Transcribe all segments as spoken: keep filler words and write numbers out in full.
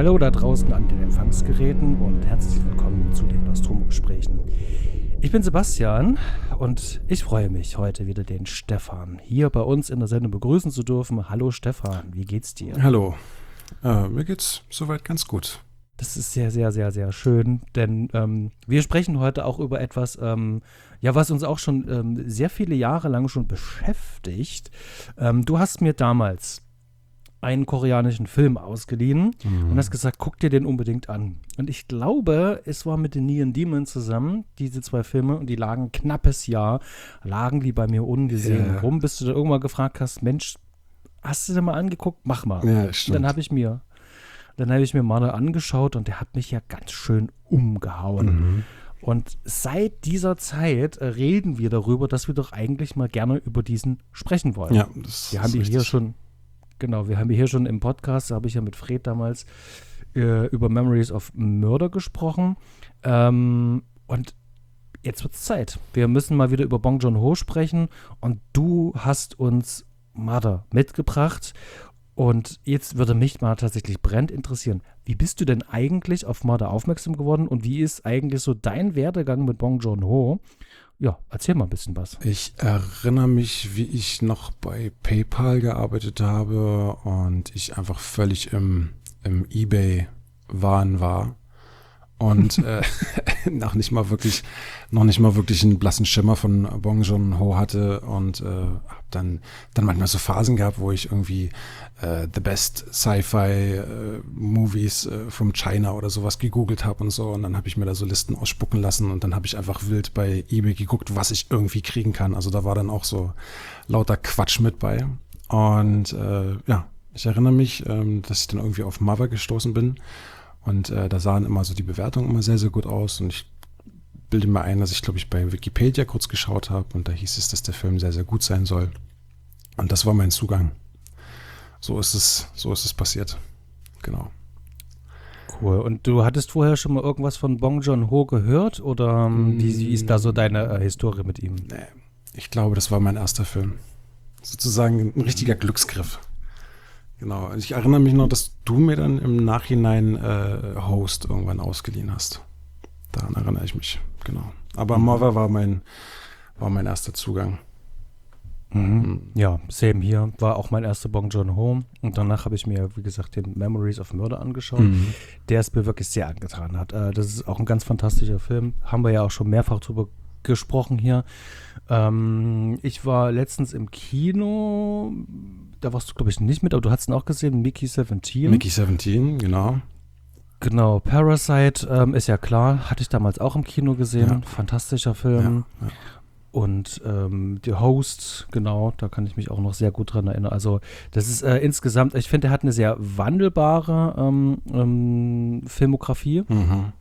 Hallo da draußen an den Empfangsgeräten und herzlich willkommen zu den Nostromo-Gesprächen. Ich bin Sebastian und ich freue mich, heute wieder den Stefan hier bei uns in der Sendung begrüßen zu dürfen. Hallo Stefan, wie geht's dir? Hallo, äh, mir geht's soweit ganz gut. Das ist sehr, sehr, sehr, sehr schön, denn ähm, wir sprechen heute auch über etwas, ähm, ja, was uns auch schon ähm, sehr viele Jahre lang schon beschäftigt. Ähm, du hast mir damals einen koreanischen Film ausgeliehen mhm. und hast gesagt, guck dir den unbedingt an. Und ich glaube, es war mit den Neon Demon zusammen, diese zwei Filme, und die lagen ein knappes Jahr, lagen die bei mir ungesehen ja. rum, bis du da irgendwann gefragt hast, Mensch, hast du den mal angeguckt? Mach mal. Ja, stimmt. Dann habe ich mir, dann habe ich mir Marder angeschaut und der hat mich ja ganz schön umgehauen. Mhm. Und seit dieser Zeit äh, reden wir darüber, dass wir doch eigentlich mal gerne über diesen sprechen wollen. Ja, das wir haben ist hier schon Genau, wir haben hier schon im Podcast, da habe ich ja mit Fred damals äh, über Memories of Murder gesprochen. Ähm, und jetzt wird es Zeit. Wir müssen mal wieder über Bong Joon-ho sprechen. Und du hast uns Mother mitgebracht. Und jetzt würde mich mal tatsächlich brennend interessieren, wie bist du denn eigentlich auf Mother aufmerksam geworden? Und wie ist eigentlich so dein Werdegang mit Bong Joon-ho? Ja, erzähl mal ein bisschen was. Ich erinnere mich, wie ich noch bei PayPal gearbeitet habe und ich einfach völlig im, im eBay-Wahn war und äh, noch nicht mal wirklich, noch nicht mal wirklich einen blassen Schimmer von Bong Joon-ho hatte und äh, habe dann, dann manchmal so Phasen gehabt, wo ich irgendwie äh, The Best Sci-Fi äh, Movies äh, from China oder sowas gegoogelt habe und so und dann habe ich mir da so Listen ausspucken lassen und dann habe ich einfach wild bei eBay geguckt, was ich irgendwie kriegen kann. Also da war dann auch so lauter Quatsch mit bei und äh, ja, ich erinnere mich, ähm, dass ich dann irgendwie auf Mother gestoßen bin. Und äh, da sahen immer so die Bewertungen immer sehr, sehr gut aus. Und ich bilde mir ein, dass ich, glaube ich, bei Wikipedia kurz geschaut habe. Und da hieß es, dass der Film sehr, sehr gut sein soll. Und das war mein Zugang. So ist es, so ist es passiert. Genau. Cool. Und du hattest vorher schon mal irgendwas von Bong Joon-ho gehört? Oder ähm, wie, wie ist da so deine äh, Historie mit ihm? Nee, ich glaube, das war mein erster Film. Sozusagen ein richtiger Glücksgriff. Genau, ich erinnere mich noch, dass du mir dann im Nachhinein äh, Host irgendwann ausgeliehen hast. Daran erinnere ich mich, genau. Aber mhm. Mother war mein, war mein erster Zugang. Mhm. Mhm. Ja, same hier. War auch mein erster Bong Joon-ho. Und danach habe ich mir, wie gesagt, den Memories of Murder angeschaut, mhm. der es mir wirklich sehr angetan hat. Äh, das ist auch ein ganz fantastischer Film. Haben wir ja auch schon mehrfach drüber gesprochen hier. Ähm, ich war letztens im Kino, da warst du, glaube ich, nicht mit, aber du hast ihn auch gesehen, Mickey siebzehn. Mickey siebzehn, genau. Genau, Parasite ähm, ist ja klar, hatte ich damals auch im Kino gesehen, ja. Fantastischer Film. Ja, ja. Und ähm, The Host, genau, da kann ich mich auch noch sehr gut dran erinnern. Also das ist äh, insgesamt, ich finde, er hat eine sehr wandelbare ähm, ähm, Filmografie. Mhm.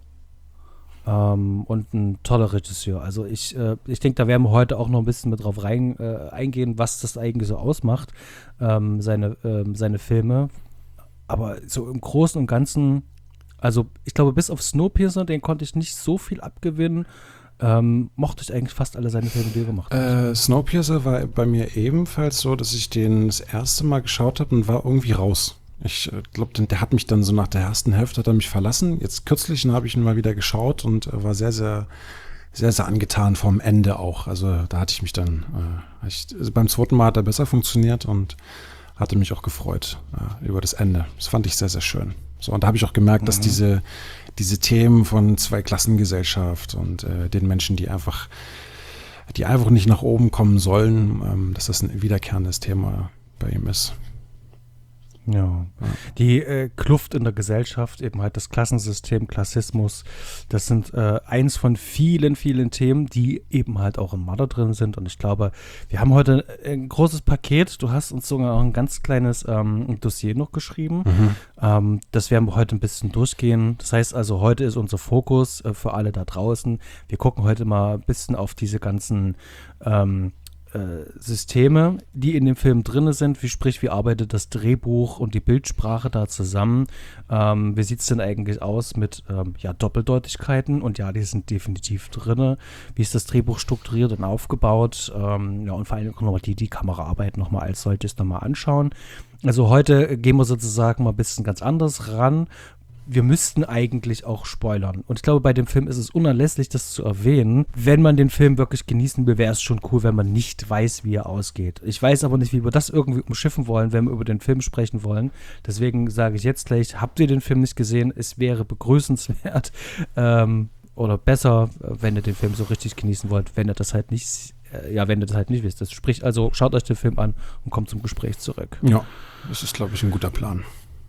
Um, und ein toller Regisseur. Also ich, äh, ich denke, da werden wir heute auch noch ein bisschen mit drauf rein, äh, eingehen, was das eigentlich so ausmacht, ähm, seine, ähm, seine Filme. Aber so im Großen und Ganzen, also ich glaube, bis auf Snowpiercer, den konnte ich nicht so viel abgewinnen, ähm, mochte ich eigentlich fast alle seine Filme, die er gemacht hat. Äh, Snowpiercer war bei mir ebenfalls so, dass ich den das erste Mal geschaut habe und war irgendwie raus. Ich glaube, der hat mich dann so nach der ersten Hälfte hat er mich verlassen. Jetzt kürzlich habe ich ihn mal wieder geschaut und war sehr, sehr, sehr, sehr angetan vom Ende auch. Also da hatte ich mich dann, äh, ich, also beim zweiten Mal hat er besser funktioniert und hatte mich auch gefreut äh, über das Ende. Das fand ich sehr, sehr schön. So, und da habe ich auch gemerkt, mhm. dass diese, diese Themen von Zweiklassengesellschaft und äh, den Menschen, die einfach, die einfach nicht nach oben kommen sollen, ähm, dass das ein wiederkehrendes Thema bei ihm ist. Ja. ja, die äh, Kluft in der Gesellschaft, eben halt das Klassensystem, Klassismus, das sind äh, eins von vielen, vielen Themen, die eben halt auch in Mother drin sind. Und ich glaube, wir haben heute ein großes Paket. Du hast uns sogar auch ein ganz kleines ähm, Dossier noch geschrieben. Mhm. Ähm, das werden wir heute ein bisschen durchgehen. Das heißt also, heute ist unser Fokus äh, für alle da draußen. Wir gucken heute mal ein bisschen auf diese ganzen ähm, Systeme, die in dem Film drin sind, wie sprich, wie arbeitet das Drehbuch und die Bildsprache da zusammen, ähm, wie sieht es denn eigentlich aus mit ähm, ja, Doppeldeutigkeiten, und ja, die sind definitiv drin, wie ist das Drehbuch strukturiert und aufgebaut, ähm, ja, und vor allem nochmal die, die Kameraarbeit nochmal als solches nochmal anschauen. Also heute gehen wir sozusagen mal ein bisschen ganz anders ran, wir müssten eigentlich auch spoilern. Und ich glaube, bei dem Film ist es unerlässlich, das zu erwähnen. Wenn man den Film wirklich genießen will, wäre es schon cool, wenn man nicht weiß, wie er ausgeht. Ich weiß aber nicht, wie wir das irgendwie umschiffen wollen, wenn wir über den Film sprechen wollen. Deswegen sage ich jetzt gleich, habt ihr den Film nicht gesehen? Es wäre begrüßenswert ähm, oder besser, wenn ihr den Film so richtig genießen wollt, wenn ihr das halt nicht, äh, ja, wenn ihr das halt nicht wisst. Sprich, also schaut euch den Film an und kommt zum Gespräch zurück. Ja, das ist, glaube ich, ein guter Plan.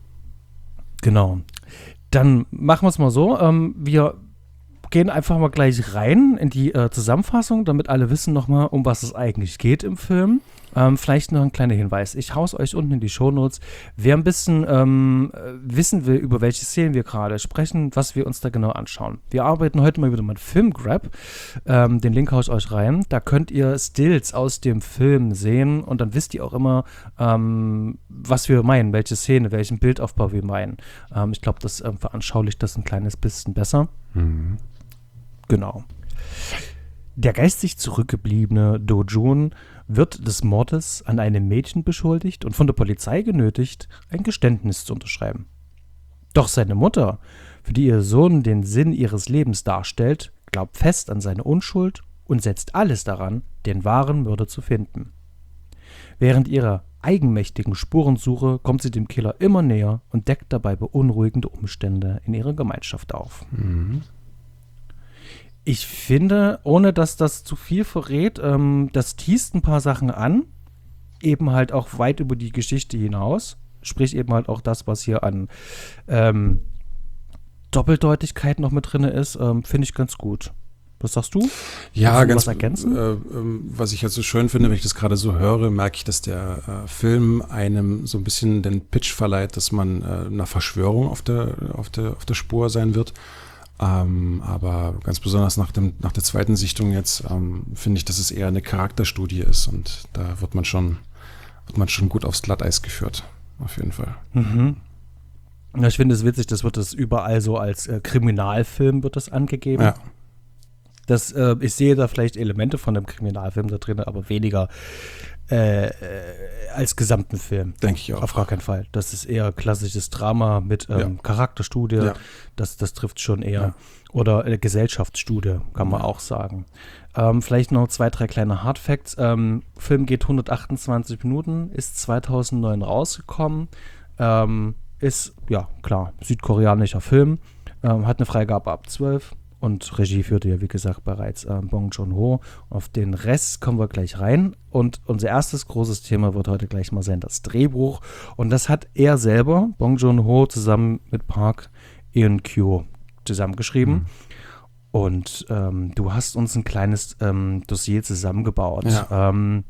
Genau. Dann machen wir es mal so. Ähm, wir gehen einfach mal gleich rein in die äh, Zusammenfassung, damit alle wissen nochmal, um was es eigentlich geht im Film. Ähm, vielleicht noch ein kleiner Hinweis. Ich hau's euch unten in die Shownotes. Wer ein bisschen ähm, wissen will, über welche Szenen wir gerade sprechen, was wir uns da genau anschauen. Wir arbeiten heute mal wieder mit Filmgrab. Ähm, den Link hau ich euch rein. Da könnt ihr Stills aus dem Film sehen und dann wisst ihr auch immer, ähm, was wir meinen, welche Szene, welchen Bildaufbau wir meinen. Ähm, ich glaube, das ähm, veranschaulicht das ein kleines bisschen besser. Mhm. Genau. Der geistig zurückgebliebene Do-Jun wird des Mordes an einem Mädchen beschuldigt und von der Polizei genötigt, ein Geständnis zu unterschreiben. Doch seine Mutter, für die ihr Sohn den Sinn ihres Lebens darstellt, glaubt fest an seine Unschuld und setzt alles daran, den wahren Mörder zu finden. Während ihrer eigenmächtigen Spurensuche kommt sie dem Killer immer näher und deckt dabei beunruhigende Umstände in ihrer Gemeinschaft auf. Mhm. Ich finde, ohne dass das zu viel verrät, ähm, das teast ein paar Sachen an, eben halt auch weit über die Geschichte hinaus, sprich eben halt auch das, was hier an ähm, Doppeldeutigkeit noch mit drin ist, ähm, finde ich ganz gut. Was sagst du? Ja, Willst du ganz was ergänzen? Äh, ähm, was ich halt so schön finde, wenn ich das gerade so höre, merke ich, dass der äh, Film einem so ein bisschen den Pitch verleiht, dass man äh, einer Verschwörung auf der, auf der, auf der Spur sein wird. Ähm, aber ganz besonders nach, dem, nach der zweiten Sichtung jetzt ähm, finde ich, dass es eher eine Charakterstudie ist und da wird man schon, wird man schon gut aufs Glatteis geführt, auf jeden Fall. Mhm. Ja, ich finde es witzig, das wird das überall so als äh, Kriminalfilm wird das angegeben. Ja. Das, äh, ich sehe da vielleicht Elemente von einem Kriminalfilm da drin, aber weniger äh, äh, als gesamten Film. Denke ich auch. Auf gar keinen Fall. Das ist eher klassisches Drama mit ähm, Ja. Charakterstudie. Ja. Das, das trifft schon eher. Ja. Oder äh, Gesellschaftsstudie, kann man Ja. auch sagen. Ähm, vielleicht noch zwei, drei kleine Hardfacts. Ähm, Film geht hundertachtundzwanzig Minuten, ist zweitausendneun rausgekommen. Ähm, ist, ja, klar, südkoreanischer Film. Ähm, hat eine Freigabe ab zwölf. Und Regie führte ja, wie gesagt, bereits äh, Bong Joon-ho. Auf den Rest kommen wir gleich rein. Und unser erstes großes Thema wird heute gleich mal sein, das Drehbuch. Und das hat er selber, Bong Joon-ho, zusammen mit Park Eun-kyo zusammengeschrieben. Mhm. Und ähm, du hast uns ein kleines ähm, Dossier zusammengebaut. Ja. Ähm,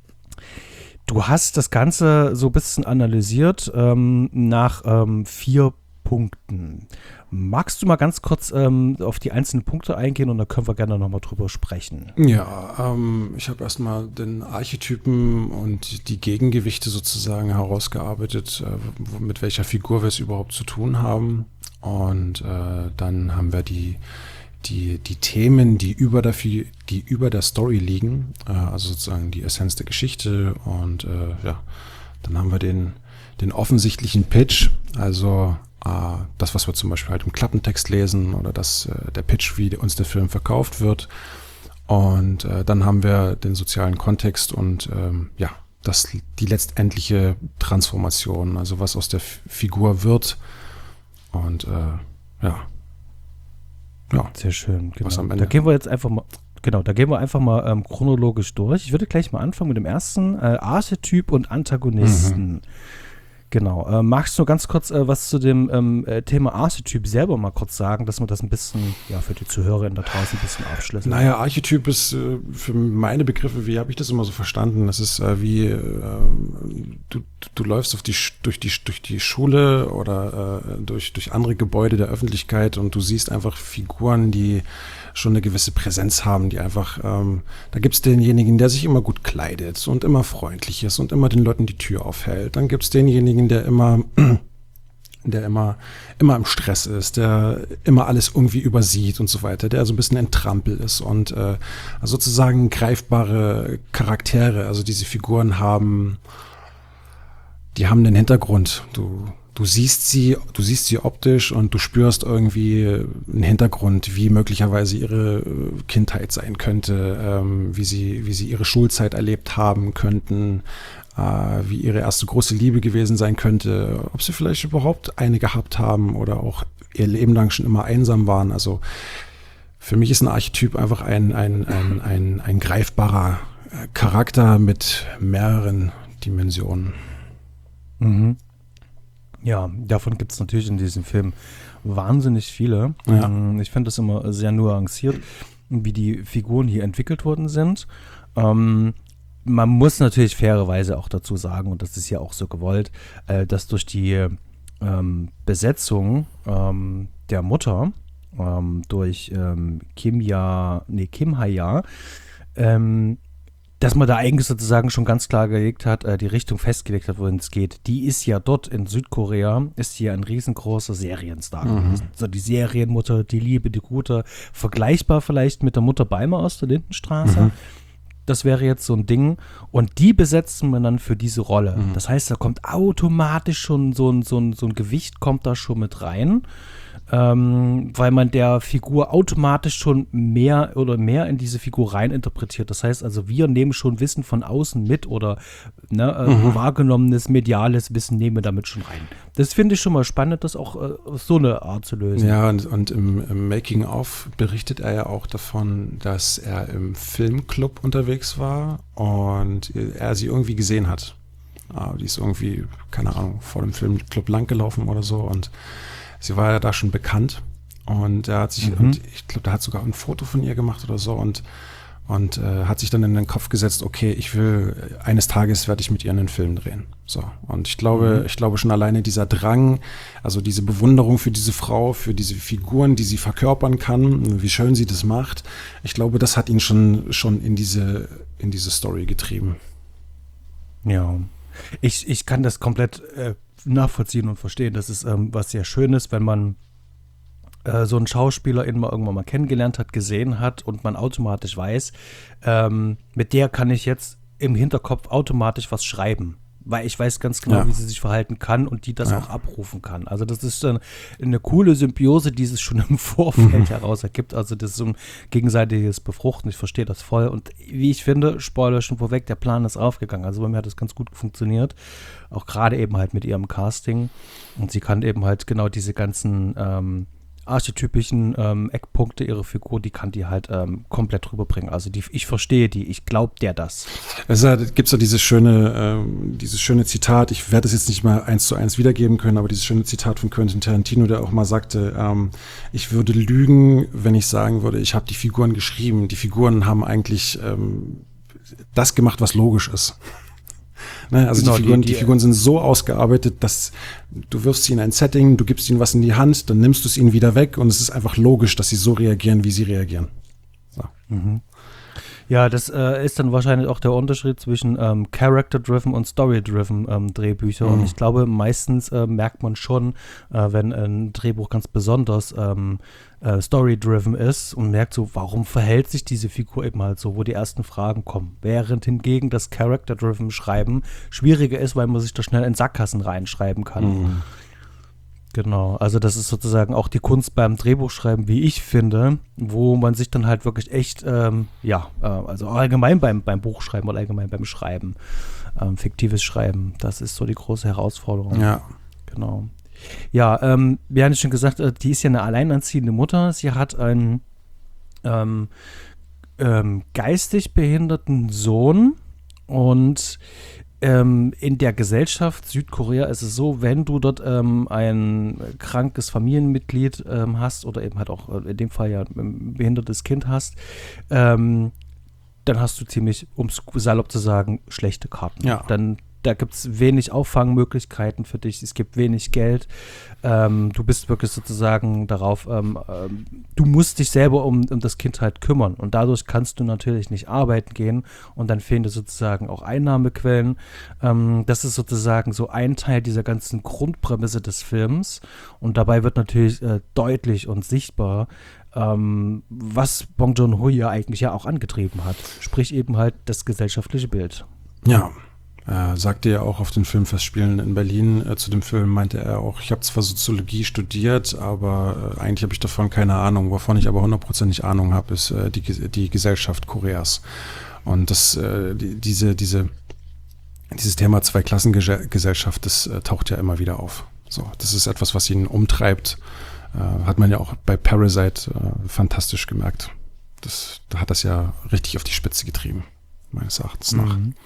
du hast das Ganze so ein bisschen analysiert ähm, nach ähm, vier Punkten. Magst du mal ganz kurz ähm, auf die einzelnen Punkte eingehen und dann können wir gerne nochmal drüber sprechen. Ja, ähm, ich habe erstmal den Archetypen und die Gegengewichte sozusagen herausgearbeitet, äh, wo, mit welcher Figur wir es überhaupt zu tun haben. Und äh, dann haben wir die, die, die Themen, die über der, Fi- die über der Story liegen, äh, also sozusagen die Essenz der Geschichte. Und äh, ja, dann haben wir den, den offensichtlichen Pitch, also das, was wir zum Beispiel halt im Klappentext lesen oder das, äh, der Pitch, wie uns der Film verkauft wird. Und äh, dann haben wir den sozialen Kontext und ähm, ja, das, die letztendliche Transformation, also was aus der F- Figur wird. Und äh, ja. Ja. Sehr schön. Genau. Was am Ende. Da gehen wir jetzt einfach mal, genau, da gehen wir einfach mal ähm, chronologisch durch. Ich würde gleich mal anfangen mit dem ersten, äh, Archetyp und Antagonisten. Mhm. Genau. Äh, magst du ganz kurz äh, was zu dem ähm, äh, Thema Archetyp selber mal kurz sagen, dass wir das ein bisschen, ja, für die Zuhörer da draußen ein bisschen aufschlüsseln? Naja, Archetyp ist äh, für meine Begriffe, wie habe ich das immer so verstanden? Das ist äh, wie äh, du, du läufst auf die, Sch- durch, die, durch die Schule oder äh, durch, durch andere Gebäude der Öffentlichkeit und du siehst einfach Figuren, die schon eine gewisse Präsenz haben, die einfach, ähm, da gibt es denjenigen, der sich immer gut kleidet und immer freundlich ist und immer den Leuten die Tür aufhält. Dann gibt es denjenigen, der immer, der immer, immer im Stress ist, der immer alles irgendwie übersieht und so weiter, der so ein bisschen entrampelt ist und äh, sozusagen greifbare Charaktere, also diese Figuren haben, die haben den Hintergrund. Du du siehst sie, du siehst sie optisch und du spürst irgendwie einen Hintergrund, wie möglicherweise ihre Kindheit sein könnte, ähm, wie sie, wie sie ihre Schulzeit erlebt haben könnten, äh, wie ihre erste große Liebe gewesen sein könnte, ob sie vielleicht überhaupt eine gehabt haben oder auch ihr Leben lang schon immer einsam waren. Also für mich ist ein Archetyp einfach ein, ein, ein, ein, ein greifbarer Charakter mit mehreren Dimensionen. Mhm. Ja, davon gibt es natürlich in diesem Film wahnsinnig viele. Ja. Ich finde das immer sehr nuanciert, wie die Figuren hier entwickelt worden sind. Ähm, man muss natürlich fairerweise auch dazu sagen, und das ist ja auch so gewollt, äh, dass durch die ähm, Besetzung ähm, der Mutter ähm, durch ähm, Kim Ja, nee, Kim Ha-ja, ähm, dass man da eigentlich sozusagen schon ganz klar gelegt hat, äh, die Richtung festgelegt hat, wohin es geht. Die ist ja dort in Südkorea, ist hier ein riesengroßer Serienstar. Mhm. So die Serienmutter, die Liebe, die Gute, vergleichbar vielleicht mit der Mutter Beimer aus der Lindenstraße. Mhm. Das wäre jetzt so ein Ding. Und die besetzen wir dann für diese Rolle. Mhm. Das heißt, da kommt automatisch schon so ein, so ein, so ein Gewicht kommt da schon mit rein. Ähm, weil man der Figur automatisch schon mehr oder mehr in diese Figur rein interpretiert. Das heißt also, wir nehmen schon Wissen von außen mit oder ne, äh, mhm. wahrgenommenes, mediales Wissen nehmen wir damit schon rein. Das finde ich schon mal spannend, das auch äh, auf so eine Art zu lösen. Ja, und, und im, im Making-of berichtet er ja auch davon, dass er im Filmclub unterwegs war und er sie irgendwie gesehen hat. Ah, die ist irgendwie, keine Ahnung, vor dem Filmclub langgelaufen oder so und sie war ja da schon bekannt und er hat sich, mhm. und ich glaube, der hat sogar ein Foto von ihr gemacht oder so und, und äh, hat sich dann in den Kopf gesetzt, okay, ich will, eines Tages werde ich mit ihr einen Film drehen. So. Und ich glaube, mhm. ich glaube schon alleine dieser Drang, also diese Bewunderung für diese Frau, für diese Figuren, die sie verkörpern kann, wie schön sie das macht, ich glaube, das hat ihn schon, schon in diese, in diese Story getrieben. Ja, ich, ich kann das komplett äh, nachvollziehen und verstehen. Das ist ähm, was sehr Schönes, wenn man äh, so einen Schauspieler immer irgendwann mal kennengelernt hat, gesehen hat und man automatisch weiß, ähm, mit der kann ich jetzt im Hinterkopf automatisch was schreiben. Weil ich weiß ganz genau, ja. wie sie sich verhalten kann und die das ja. auch abrufen kann. Also das ist dann eine coole Symbiose, die es schon im Vorfeld mhm. heraus ergibt. Also das ist so ein gegenseitiges Befruchten. Ich verstehe das voll. Und wie ich finde, Spoiler schon vorweg, der Plan ist aufgegangen. Also bei mir hat das ganz gut funktioniert. Auch gerade eben halt mit ihrem Casting. Und sie kann eben halt genau diese ganzen ähm, archetypischen ähm, Eckpunkte ihrer Figur, die kann die halt ähm, komplett rüberbringen. Also die, ich verstehe die, ich glaube der das. Es gibt so dieses schöne, ähm, dieses schöne Zitat, ich werde es jetzt nicht mal eins zu eins wiedergeben können, aber dieses schöne Zitat von Quentin Tarantino, der auch mal sagte, ähm, ich würde lügen, wenn ich sagen würde, ich habe die Figuren geschrieben. Die Figuren haben eigentlich ähm, das gemacht, was logisch ist. Ne, also genau, die, Figuren, die, die, die Figuren sind so ausgearbeitet, dass du wirfst sie in ein Setting, du gibst ihnen was in die Hand, dann nimmst du es ihnen wieder weg und es ist einfach logisch, dass sie so reagieren, wie sie reagieren. So. Mhm. Ja, das äh, ist dann wahrscheinlich auch der Unterschied zwischen ähm, Character-driven und Story-driven ähm, Drehbücher. Mhm. Und ich glaube, meistens äh, merkt man schon, äh, wenn ein Drehbuch ganz besonders ähm, äh, Story-driven ist und merkt so, warum verhält sich diese Figur eben halt so, wo die ersten Fragen kommen. Während hingegen das Character-driven Schreiben schwieriger ist, weil man sich da schnell in Sackgassen reinschreiben kann. Mhm. Genau, also das ist sozusagen auch die Kunst beim Drehbuchschreiben, wie ich finde, wo man sich dann halt wirklich echt, ähm, ja, äh, also allgemein beim, beim Buchschreiben oder allgemein beim Schreiben, ähm, fiktives Schreiben, das ist so die große Herausforderung. Ja. Genau. Ja, ähm, wir haben ja schon gesagt, äh, die ist ja eine alleinerziehende Mutter. Sie hat einen ähm, ähm, geistig behinderten Sohn und Ähm, in der Gesellschaft Südkorea ist es so, wenn du dort ähm, ein krankes Familienmitglied ähm, hast oder eben halt auch äh, in dem Fall ja ein behindertes Kind hast, ähm, dann hast du ziemlich, um es salopp zu sagen, schlechte Karten. Ja. Dann da gibt es wenig Auffangmöglichkeiten für dich, es gibt wenig Geld. Ähm, du bist wirklich sozusagen darauf, ähm, ähm, du musst dich selber um, um das Kind halt kümmern und dadurch kannst du natürlich nicht arbeiten gehen und dann fehlen dir sozusagen auch Einnahmequellen. Ähm, das ist sozusagen so ein Teil dieser ganzen Grundprämisse des Films und dabei wird natürlich äh, deutlich und sichtbar, ähm, was Bong Joon-ho ja eigentlich ja auch angetrieben hat, sprich eben halt das gesellschaftliche Bild. Ja. Äh, sagte ja auch auf den Filmfestspielen in Berlin, äh, zu dem Film meinte er auch, ich habe zwar Soziologie studiert, aber äh, eigentlich habe ich davon keine Ahnung. Wovon ich aber hundertprozentig Ahnung habe, ist äh, die, die Gesellschaft Koreas. Und das, äh, die, diese, diese, dieses Thema Zweiklassengesellschaft, das äh, taucht ja immer wieder auf. So, das ist etwas, was ihn umtreibt. Äh, hat man ja auch bei Parasite äh, fantastisch gemerkt. Das, da hat das ja richtig auf die Spitze getrieben, meines Erachtens nach. Mhm.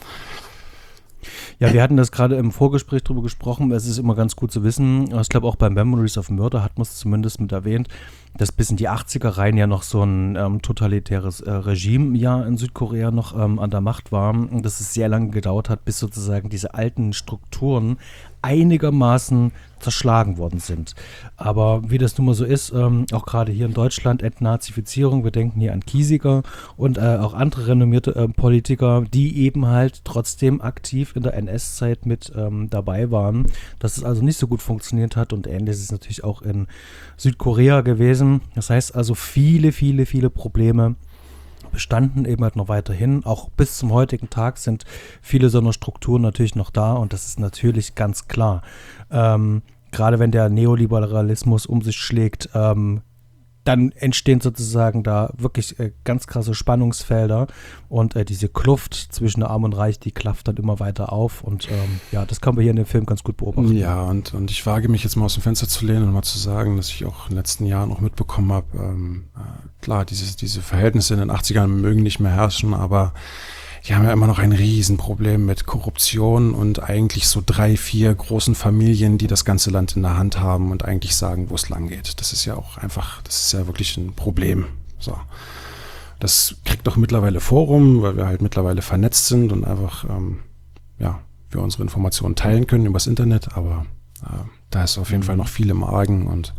Ja, wir hatten das gerade im Vorgespräch drüber gesprochen. Es ist immer ganz gut zu wissen. Ich glaube, auch bei Memories of Murder hat man es zumindest mit erwähnt, dass bis in die achtziger rein ja noch so ein ähm, totalitäres äh, Regime ja in Südkorea noch ähm, an der Macht war. Und dass es sehr lange gedauert hat, bis sozusagen diese alten Strukturen einigermaßen zerschlagen worden sind. Aber wie das nun mal so ist, ähm, auch gerade hier in Deutschland, Entnazifizierung, wir denken hier an Kiesinger und äh, auch andere renommierte äh, Politiker, die eben halt trotzdem aktiv in der N S-Zeit mit ähm, dabei waren, dass es also nicht so gut funktioniert hat und ähnlich ist es natürlich auch in Südkorea gewesen. Das heißt also viele, viele, viele Probleme bestanden eben halt noch weiterhin. Auch bis zum heutigen Tag sind viele so eine Strukturen natürlich noch da und das ist natürlich ganz klar. Ähm, gerade wenn der Neoliberalismus um sich schlägt, ähm, dann entstehen sozusagen da wirklich äh, ganz krasse Spannungsfelder und äh, diese Kluft zwischen Arm und Reich, die klafft dann immer weiter auf und ähm, ja, das kann man hier in dem Film ganz gut beobachten. Ja, und, und ich wage mich jetzt mal aus dem Fenster zu lehnen und mal zu sagen, dass ich auch in den letzten Jahren auch mitbekommen habe, ähm, äh, klar, diese, diese Verhältnisse in den achtzigern mögen nicht mehr herrschen, aber die haben ja immer noch ein Riesenproblem mit Korruption und eigentlich so drei, vier großen Familien, die das ganze Land in der Hand haben und eigentlich sagen, wo es lang geht. Das ist ja auch einfach, das ist ja wirklich ein Problem. So. Das kriegt doch mittlerweile Forum, weil wir halt mittlerweile vernetzt sind und einfach, ähm, ja, wir unsere Informationen teilen können übers Internet, aber äh, da ist auf jeden Fall noch viel im Argen und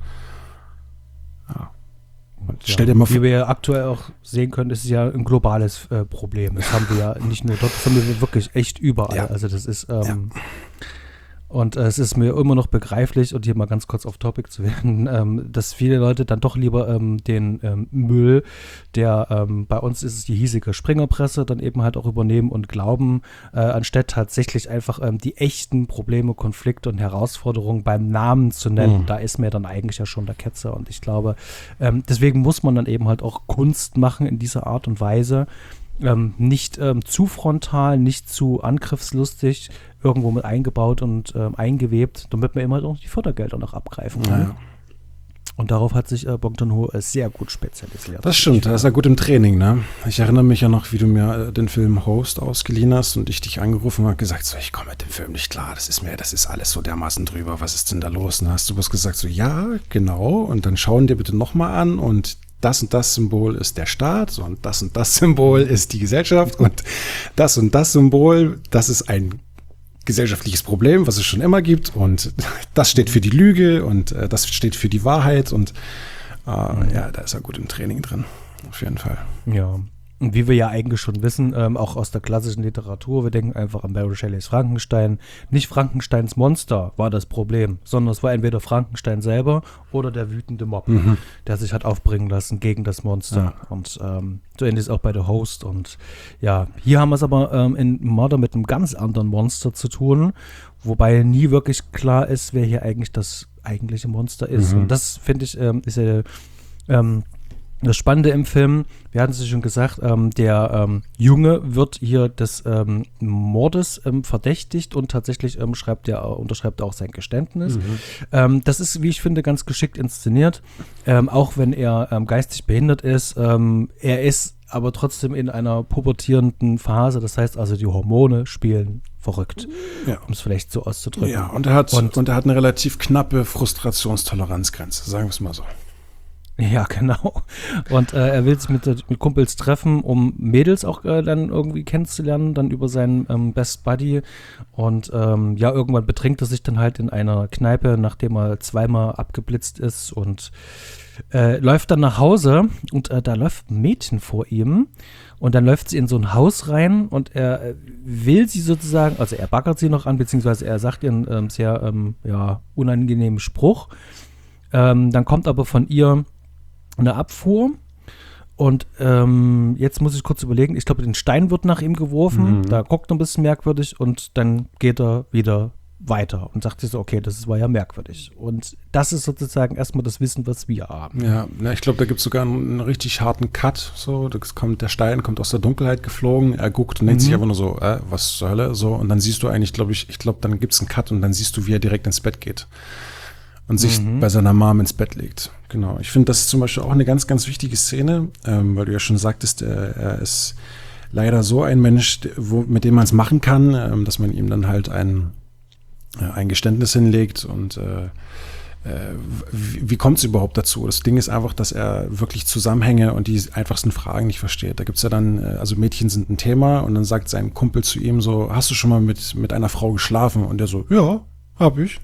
ja. Und Ja, stell dir mal vor, wie wir ja aktuell auch sehen können, ist es ja ein globales äh, Problem. Das haben wir ja nicht nur dort, das haben wir wirklich echt überall. Ja. Also das ist ähm, Ja. und äh, es ist mir immer noch begreiflich, und hier mal ganz kurz auf Topic zu werden, ähm, dass viele Leute dann doch lieber ähm, den ähm, Müll, der ähm, bei uns ist es die hiesige Springerpresse, dann eben halt auch übernehmen und glauben, äh, anstatt tatsächlich einfach ähm, die echten Probleme, Konflikte und Herausforderungen beim Namen zu nennen. Mhm. Da ist mir dann eigentlich ja schon der Ketzer. Und ich glaube, ähm, deswegen muss man dann eben halt auch Kunst machen in dieser Art und Weise. Ähm, nicht ähm, zu frontal, nicht zu angriffslustig, irgendwo mit eingebaut und ähm, eingewebt, damit man immer halt auch die Fördergelder noch abgreifen kann. Ja. Und darauf hat sich äh, Bong Joon-ho äh, sehr gut spezialisiert. Das stimmt, da ist er gut im Training, ne? Ich erinnere mich ja noch, wie du mir äh, den Film Host ausgeliehen hast und ich dich angerufen habe und gesagt, so, ich komme mit dem Film nicht klar, das ist mir, das ist alles so dermaßen drüber, was ist denn da los? Und dann hast du bloß gesagt, so, ja, genau, und dann schauen dir bitte nochmal an und das und das Symbol ist der Staat und das und das Symbol ist die Gesellschaft und das und das Symbol, das ist ein gesellschaftliches Problem, was es schon immer gibt und das steht für die Lüge und äh, das steht für die Wahrheit und äh, ja, da ist er gut im Training drin, auf jeden Fall. Ja. Und wie wir ja eigentlich schon wissen, ähm, auch aus der klassischen Literatur, wir denken einfach an Mary Shelleys Frankenstein. Nicht Frankensteins Monster war das Problem, sondern es war entweder Frankenstein selber oder der wütende Mob, Mhm. der sich hat aufbringen lassen gegen das Monster. Ja. Und ähm, so ähnlich ist es auch bei The Host. Und ja, hier haben wir es aber ähm, in Murder mit einem ganz anderen Monster zu tun, wobei nie wirklich klar ist, wer hier eigentlich das eigentliche Monster ist. Mhm. Und das, finde ich, ähm, ist ja ähm, das Spannende im Film, wir hatten es ja schon gesagt, ähm, der ähm, Junge wird hier des ähm, Mordes ähm, verdächtigt und tatsächlich ähm, schreibt er, unterschreibt er auch sein Geständnis. Mhm. Ähm, das ist, wie ich finde, ganz geschickt inszeniert, ähm, auch wenn er ähm, geistig behindert ist. Ähm, er ist aber trotzdem in einer pubertierenden Phase, das heißt also, die Hormone spielen verrückt, Ja. um es vielleicht so auszudrücken. Ja, und er hat Und- und er hat eine relativ knappe Frustrationstoleranzgrenze, sagen wir es mal so. Ja, genau. Und äh, er will sich mit, mit Kumpels treffen, um Mädels auch äh, dann irgendwie kennenzulernen, dann über seinen ähm, Best Buddy. Und ähm, ja, irgendwann betrinkt er sich dann halt in einer Kneipe, nachdem er zweimal abgeblitzt ist und äh, läuft dann nach Hause und äh, da läuft ein Mädchen vor ihm und dann läuft sie in so ein Haus rein und er äh, will sie sozusagen, also er baggert sie noch an, beziehungsweise er sagt ihr einen ähm, sehr ähm, ja, unangenehmen Spruch. Ähm, dann kommt aber von ihr eine Abfuhr Und ähm, jetzt muss ich kurz überlegen, ich glaube, den Stein wird nach ihm geworfen, Mhm. da guckt er ein bisschen merkwürdig und dann geht er wieder weiter und sagt sich so, okay, das war ja merkwürdig. Und das ist sozusagen erstmal das Wissen, was wir haben. Ja, na, ich glaube, da gibt es sogar einen, einen richtig harten Cut. So, das kommt, der Stein kommt aus der Dunkelheit geflogen, er guckt und denkt Mhm. sich einfach nur so, äh, was zur Hölle? So, und dann siehst du eigentlich, glaube ich, ich glaube, dann gibt es einen Cut und dann siehst du, wie er direkt ins Bett geht und sich Mhm. bei seiner Mom ins Bett legt. Genau. Ich finde, das ist zum Beispiel auch eine ganz, ganz wichtige Szene, ähm, weil du ja schon sagtest, er, er ist leider so ein Mensch, wo, mit dem man es machen kann, ähm, dass man ihm dann halt ein, äh, ein Geständnis hinlegt und äh, äh, wie, wie kommt es überhaupt dazu? Das Ding ist einfach, dass er wirklich Zusammenhänge und die einfachsten Fragen nicht versteht. Da gibt es ja dann, äh, also Mädchen sind ein Thema und dann sagt sein Kumpel zu ihm so, hast du schon mal mit, mit einer Frau geschlafen? Und der so, ja, hab ich.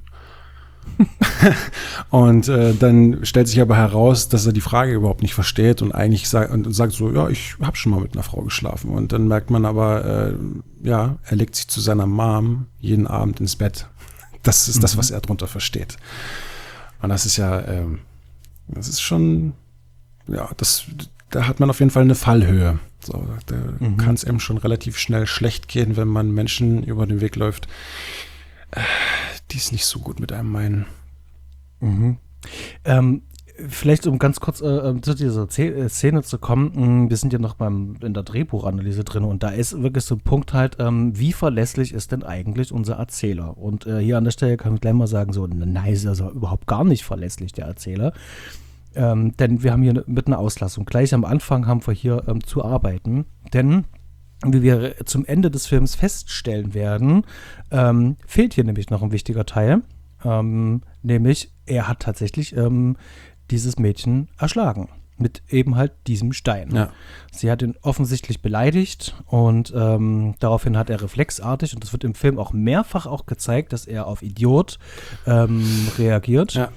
Und äh, dann stellt sich aber heraus, dass er die Frage überhaupt nicht versteht und eigentlich sagt, und sagt so, ja, ich habe schon mal mit einer Frau geschlafen. Und dann merkt man aber, äh, ja, er legt sich zu seiner Mom jeden Abend ins Bett. Das ist mhm. das, was er darunter versteht. Und das ist ja, ähm, das ist schon, ja, das, da hat man auf jeden Fall eine Fallhöhe. So, da mhm. kann es eben schon relativ schnell schlecht gehen, wenn man Menschen über den Weg läuft, äh, die es nicht so gut mit einem meinen. Mhm. Ähm, vielleicht um ganz kurz äh, zu dieser Z- Szene zu kommen, mh, wir sind ja noch beim, in der Drehbuchanalyse drin und da ist wirklich so ein Punkt halt, ähm, wie verlässlich ist denn eigentlich unser Erzähler? Und äh, hier an der Stelle kann ich gleich mal sagen, so, nein, ist also überhaupt gar nicht verlässlich, der Erzähler. Ähm, denn wir haben hier mit einer Auslassung. Gleich am Anfang haben wir hier ähm, zu arbeiten, denn wie wir zum Ende des Films feststellen werden, ähm, fehlt hier nämlich noch ein wichtiger Teil. Ähm, nämlich, er hat tatsächlich ähm, dieses Mädchen erschlagen. Mit eben halt diesem Stein. Ja. Sie hat ihn offensichtlich beleidigt und ähm, daraufhin hat er reflexartig, und das wird im Film auch mehrfach auch gezeigt, dass er auf Idiot ähm, reagiert Ja.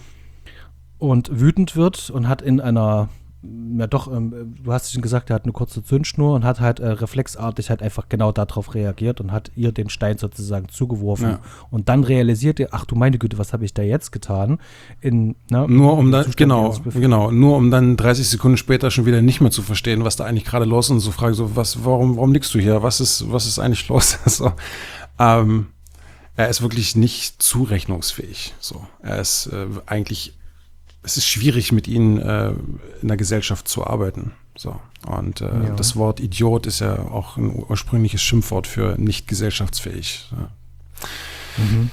und wütend wird und hat in einer ja doch, ähm, du hast schon gesagt, er hat eine kurze Zündschnur und hat halt äh, reflexartig halt einfach genau darauf reagiert und hat ihr den Stein sozusagen zugeworfen. Ja. Und dann realisiert er, ach du meine Güte, was habe ich da jetzt getan? In, ne, Nur um dann, Zustand genau, ihres Bef- genau, nur um dann dreißig Sekunden später schon wieder nicht mehr zu verstehen, was da eigentlich gerade los ist und so fragen, so, was, warum, warum liegst du hier? Was ist, was ist eigentlich los? so, ähm, er ist wirklich nicht zurechnungsfähig. So, er ist äh, eigentlich es ist schwierig, mit ihnen äh, in der Gesellschaft zu arbeiten. So. Und äh, Ja. das Wort Idiot ist ja auch ein ursprüngliches Schimpfwort für nicht gesellschaftsfähig. Ja. Mhm.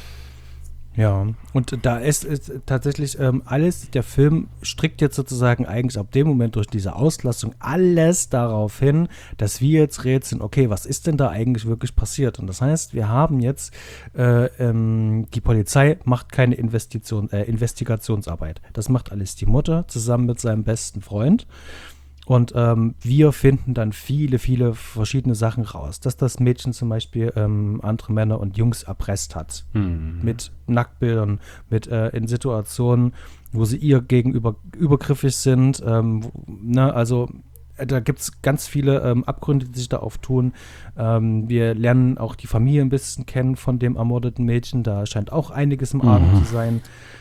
Ja, und da ist, ist tatsächlich ähm, alles, der Film strickt jetzt sozusagen eigentlich ab dem Moment durch diese Auslassung alles darauf hin, dass wir jetzt rätseln, okay, was ist denn da eigentlich wirklich passiert? Und das heißt, wir haben jetzt, äh, ähm, die Polizei macht keine Investition, äh, Investigationsarbeit. Das macht alles die Mutter zusammen mit seinem besten Freund. Und ähm, wir finden dann viele, viele verschiedene Sachen raus. Dass das Mädchen zum Beispiel ähm, andere Männer und Jungs erpresst hat. Mhm. Mit Nacktbildern, mit äh, in Situationen, wo sie ihr gegenüber übergriffig sind. Ähm, wo, ne, also äh, da gibt es ganz viele ähm, Abgründe, die sich da auftun. Ähm, wir lernen auch die Familie ein bisschen kennen von dem ermordeten Mädchen. Da scheint auch einiges im Argen Mhm. zu sein.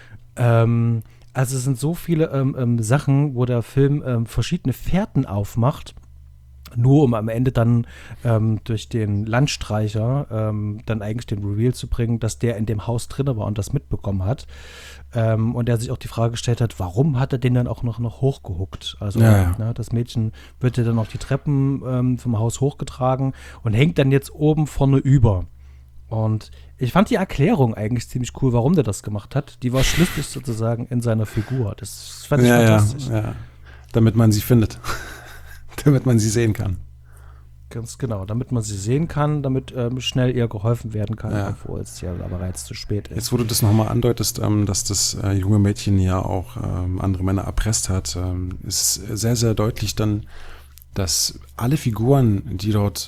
Ähm, Also es sind so viele ähm, ähm, Sachen, wo der Film ähm, verschiedene Fährten aufmacht, nur um am Ende dann ähm, durch den Landstreicher ähm, dann eigentlich den Reveal zu bringen, dass der in dem Haus drin war und das mitbekommen hat. Ähm, und der sich auch die Frage gestellt hat, warum hat er den dann auch noch, noch hochgehuckt? Also Ja, ja. Ne, das Mädchen wird ja dann auf die Treppen ähm, vom Haus hochgetragen und hängt dann jetzt oben vorne über. Und ich fand die Erklärung eigentlich ziemlich cool, warum der das gemacht hat. Die war schlüssig sozusagen in seiner Figur. Das fand ich Ja, ja, fantastisch. ja. Damit man sie findet. Damit man sie sehen kann. Ganz genau, damit man sie sehen kann, damit ähm, schnell ihr geholfen werden kann, Ja. obwohl es ja aber bereits zu spät ist. Jetzt, wo du das nochmal andeutest, ähm, dass das äh, junge Mädchen ja auch ähm, andere Männer erpresst hat, ähm, ist sehr, sehr deutlich dann, dass alle Figuren, die dort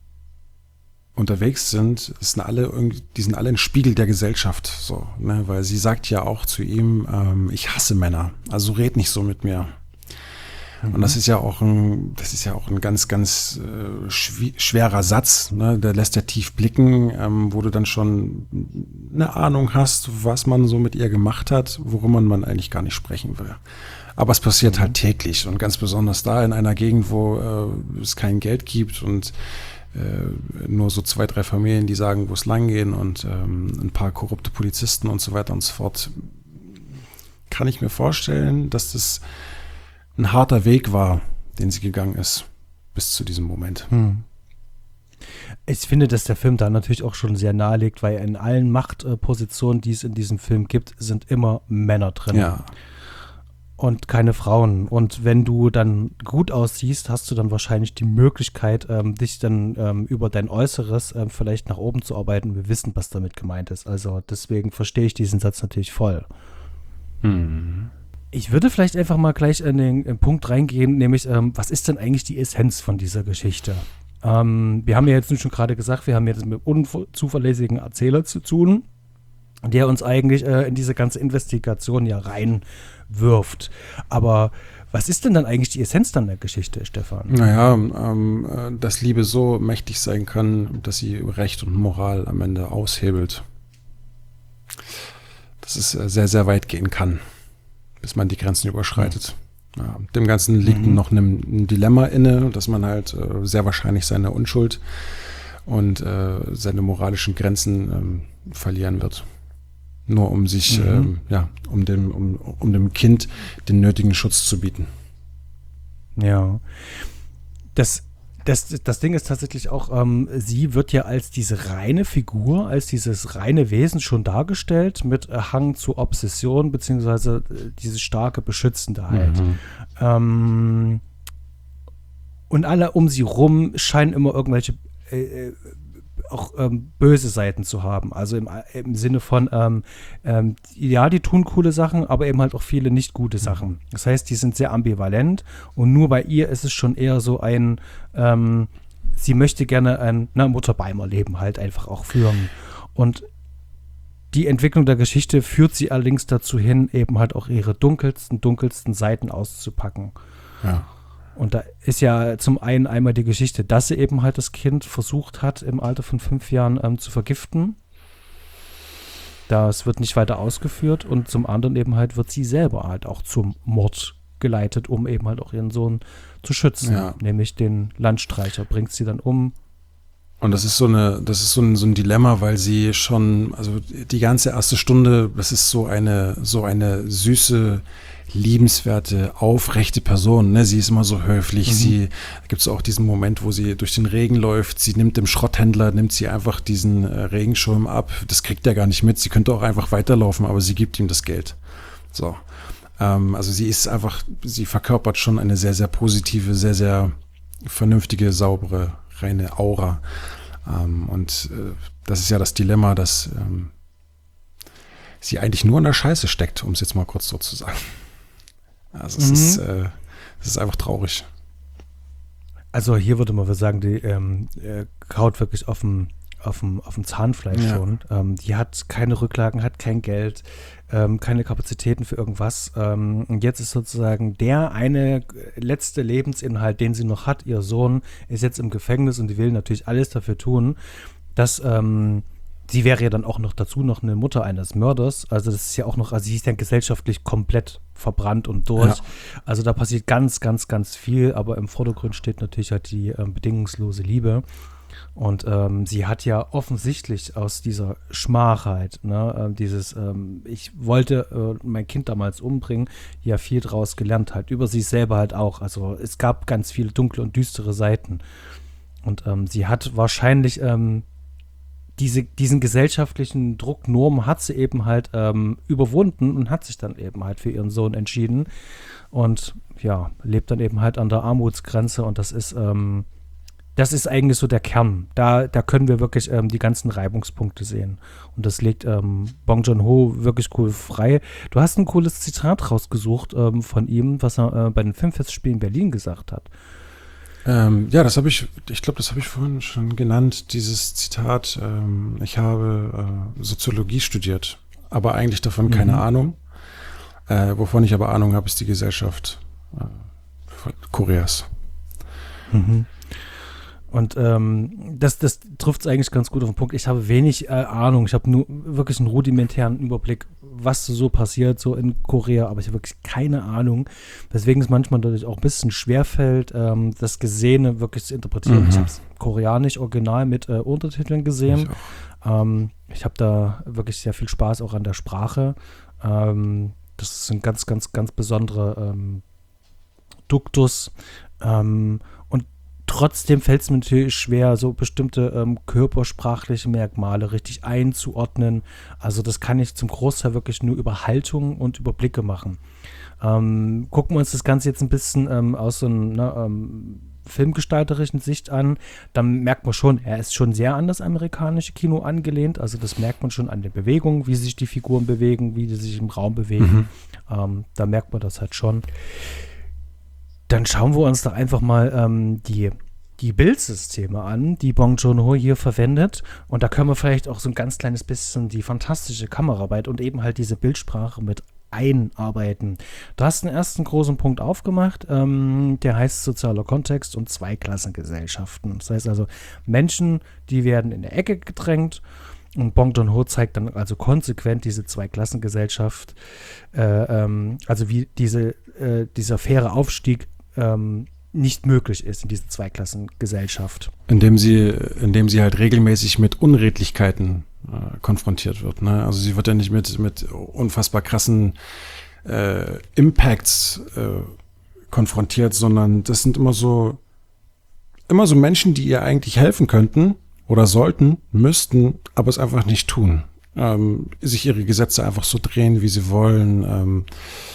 unterwegs sind, sind alle irgendwie, die sind alle ein Spiegel der Gesellschaft, so, ne? Weil sie sagt ja auch zu ihm, ähm, ich hasse Männer, also red nicht so mit mir. Und das ist ja auch ein, das ist ja auch ein ganz, ganz äh, schw- schwerer Satz, ne? Der lässt ja tief blicken, ähm, wo du dann schon eine Ahnung hast, was man so mit ihr gemacht hat, worüber man eigentlich gar nicht sprechen will. Aber es passiert mhm. halt täglich und ganz besonders da in einer Gegend, wo äh, es kein Geld gibt und äh, nur so zwei, drei Familien, die sagen, wo es lang gehen und ähm, ein paar korrupte Polizisten und so weiter und so fort. Kann ich mir vorstellen, dass das ein harter Weg war, den sie gegangen ist, bis zu diesem Moment. Hm. Ich finde, dass der Film da natürlich auch schon sehr nahe liegt, weil in allen Machtpositionen, die es in diesem Film gibt, sind immer Männer drin. Ja. Und keine Frauen. Und wenn du dann gut aussiehst, hast du dann wahrscheinlich die Möglichkeit, ähm, dich dann ähm, über dein Äußeres ähm, vielleicht nach oben zu arbeiten. Wir wissen, was damit gemeint ist. Also deswegen verstehe ich diesen Satz natürlich voll. Hm. Ich würde vielleicht einfach mal gleich in den, in den Punkt reingehen, nämlich, ähm, was ist denn eigentlich die Essenz von dieser Geschichte? Ähm, wir haben ja jetzt schon gerade gesagt, wir haben jetzt mit einem unzuverlässigen Erzähler zu tun, der uns eigentlich äh, in diese ganze Investigation ja reinwirft. Aber was ist denn dann eigentlich die Essenz dann der Geschichte, Stefan? Naja, ähm, dass Liebe so mächtig sein kann, dass sie Recht und Moral am Ende aushebelt. Dass es äh, sehr, sehr weit gehen kann, bis man die Grenzen überschreitet. Ja, dem Ganzen liegt mhm. noch ein, ein Dilemma inne, dass man halt äh, sehr wahrscheinlich seine Unschuld und äh, seine moralischen Grenzen ähm, verlieren wird. Nur um sich, mhm. ähm, ja, um dem, um, um dem Kind den nötigen Schutz zu bieten. Ja. Das Das, das Ding ist tatsächlich auch, ähm, sie wird ja als diese reine Figur, als dieses reine Wesen schon dargestellt, mit äh, Hang zu Obsession, beziehungsweise äh, diese starke Beschützende halt. Mhm. Ähm, und alle um sie rum scheinen immer irgendwelche äh, auch ähm, böse Seiten zu haben. Also im, im Sinne von, ähm, ähm, ja, die tun coole Sachen, aber eben halt auch viele nicht gute Sachen. Das heißt, die sind sehr ambivalent und nur bei ihr ist es schon eher so ein, ähm, sie möchte gerne ein na, Mutter-Beimer-Leben halt einfach auch führen. Und die Entwicklung der Geschichte führt sie allerdings dazu hin, eben halt auch ihre dunkelsten, dunkelsten Seiten auszupacken. Ja. Und da ist ja zum einen einmal die Geschichte, dass sie eben halt das Kind versucht hat, im Alter von fünf Jahren ähm, zu vergiften. Das wird nicht weiter ausgeführt. Und zum anderen eben halt wird sie selber halt auch zum Mord geleitet, um eben halt auch ihren Sohn zu schützen. Ja. Nämlich den Landstreicher bringt sie dann um. Und das ist so eine, das ist so ein, so ein Dilemma, weil sie schon, also die ganze erste Stunde, das ist so eine, so eine süße, liebenswerte, aufrechte Person. Ne? Sie ist immer so höflich. Mhm. Sie, da gibt es auch diesen Moment, wo sie durch den Regen läuft. Sie nimmt dem Schrotthändler, nimmt sie einfach diesen äh, Regenschirm ab. Das kriegt er gar nicht mit. Sie könnte auch einfach weiterlaufen, aber sie gibt ihm das Geld. So. Ähm, also sie ist einfach, sie verkörpert schon eine sehr, sehr positive, sehr, sehr vernünftige, saubere, reine Aura. Ähm, und äh, das ist ja das Dilemma, dass ähm, sie eigentlich nur in der Scheiße steckt, um es jetzt mal kurz so zu sagen. Also es, mhm. ist, äh, es ist einfach traurig. Also hier würde man sagen, die ähm, äh, kaut wirklich auf dem auf dem, auf dem Zahnfleisch ja. schon. Ähm, die hat keine Rücklagen, hat kein Geld, ähm, keine Kapazitäten für irgendwas. Ähm, und jetzt ist sozusagen der eine letzte Lebensinhalt, den sie noch hat, ihr Sohn, ist jetzt im Gefängnis und die will natürlich alles dafür tun, dass ähm, sie wäre ja dann auch noch dazu noch eine Mutter eines Mörders. Also das ist ja auch noch, also sie ist ja gesellschaftlich komplett verbrannt und durch. Ja. Also da passiert ganz, ganz, ganz viel, aber im Vordergrund steht natürlich halt die ähm, bedingungslose Liebe. Und ähm, sie hat ja offensichtlich aus dieser Schmachheit, ne, äh, dieses, ähm, ich wollte äh, mein Kind damals umbringen, ja viel draus gelernt halt, über sich selber halt auch. Also es gab ganz viele dunkle und düstere Seiten. Und ähm, sie hat wahrscheinlich ähm, diese, diesen gesellschaftlichen Druck, Normen hat sie eben halt ähm, überwunden und hat sich dann eben halt für ihren Sohn entschieden. Und ja, lebt dann eben halt an der Armutsgrenze und das ist, ähm, das ist eigentlich so der Kern. Da, da können wir wirklich ähm, die ganzen Reibungspunkte sehen. Und das legt ähm, Bong Joon-ho wirklich cool frei. Du hast ein cooles Zitat rausgesucht ähm, von ihm, was er äh, bei den Filmfestspielen Berlin gesagt hat. Ähm, ja, das habe ich, ich glaube, das habe ich vorhin schon genannt, dieses Zitat. Ähm, ich habe äh, Soziologie studiert, aber eigentlich davon keine mhm. Ahnung. Äh, wovon ich aber Ahnung habe, ist die Gesellschaft. Äh, Koreas. Mhm. Und ähm, das, das trifft es eigentlich ganz gut auf den Punkt. Ich habe wenig äh, Ahnung. Ich habe nur wirklich einen rudimentären Überblick, was so passiert, so in Korea. Aber ich habe wirklich keine Ahnung. Weswegen es manchmal dadurch auch ein bisschen schwerfällt, ähm, das Gesehene wirklich zu interpretieren. Mhm. Ich habe es koreanisch original mit äh, Untertiteln gesehen. Ich, ähm, ich habe da wirklich sehr viel Spaß auch an der Sprache. Ähm, das ist ein ganz, ganz, ganz besonderer ähm, Duktus. Ähm, und Trotzdem fällt es mir natürlich schwer, so bestimmte ähm, körpersprachliche Merkmale richtig einzuordnen. Also das kann ich zum Großteil wirklich nur über Haltung und über Blicke machen. Ähm, gucken wir uns das Ganze jetzt ein bisschen ähm, aus so einer ne, ähm, filmgestalterischen Sicht an, dann merkt man schon, er ist schon sehr an das amerikanische Kino angelehnt. Also das merkt man schon an den Bewegungen, wie sich die Figuren bewegen, wie die sich im Raum bewegen. Mhm. Ähm, da merkt man das halt schon. Dann schauen wir uns doch einfach mal ähm, die, die Bildsysteme an, die Bong Joon-ho hier verwendet. Und da können wir vielleicht auch so ein ganz kleines bisschen die fantastische Kameraarbeit und eben halt diese Bildsprache mit einarbeiten. Du hast einen ersten großen Punkt aufgemacht, ähm, der heißt sozialer Kontext und Zweiklassengesellschaften. Das heißt also, Menschen, die werden in der Ecke gedrängt. Und Bong Joon-ho zeigt dann also konsequent diese Zweiklassengesellschaft, äh, ähm, also wie diese, äh, dieser faire Aufstieg ähm, nicht möglich ist in dieser Zweiklassengesellschaft. Indem sie, indem sie halt regelmäßig mit Unredlichkeiten äh, konfrontiert wird. Ne? Also sie wird ja nicht mit, mit unfassbar krassen äh, Impacts äh, konfrontiert, sondern das sind immer so, immer so Menschen, die ihr eigentlich helfen könnten, oder sollten, müssten, aber es einfach nicht tun. Ähm, sich ihre Gesetze einfach so drehen, wie sie wollen. Ähm,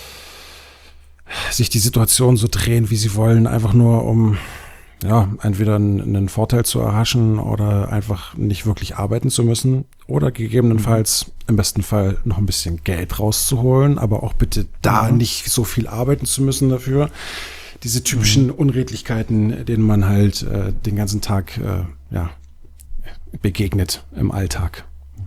sich die Situation so drehen, wie sie wollen, einfach nur um ja, entweder einen, einen Vorteil zu erhaschen oder einfach nicht wirklich arbeiten zu müssen oder gegebenenfalls mhm. im besten Fall noch ein bisschen Geld rauszuholen, aber auch bitte da mhm. nicht so viel arbeiten zu müssen dafür. Diese typischen mhm. Unredlichkeiten, denen man halt äh, den ganzen Tag äh, ja, begegnet im Alltag.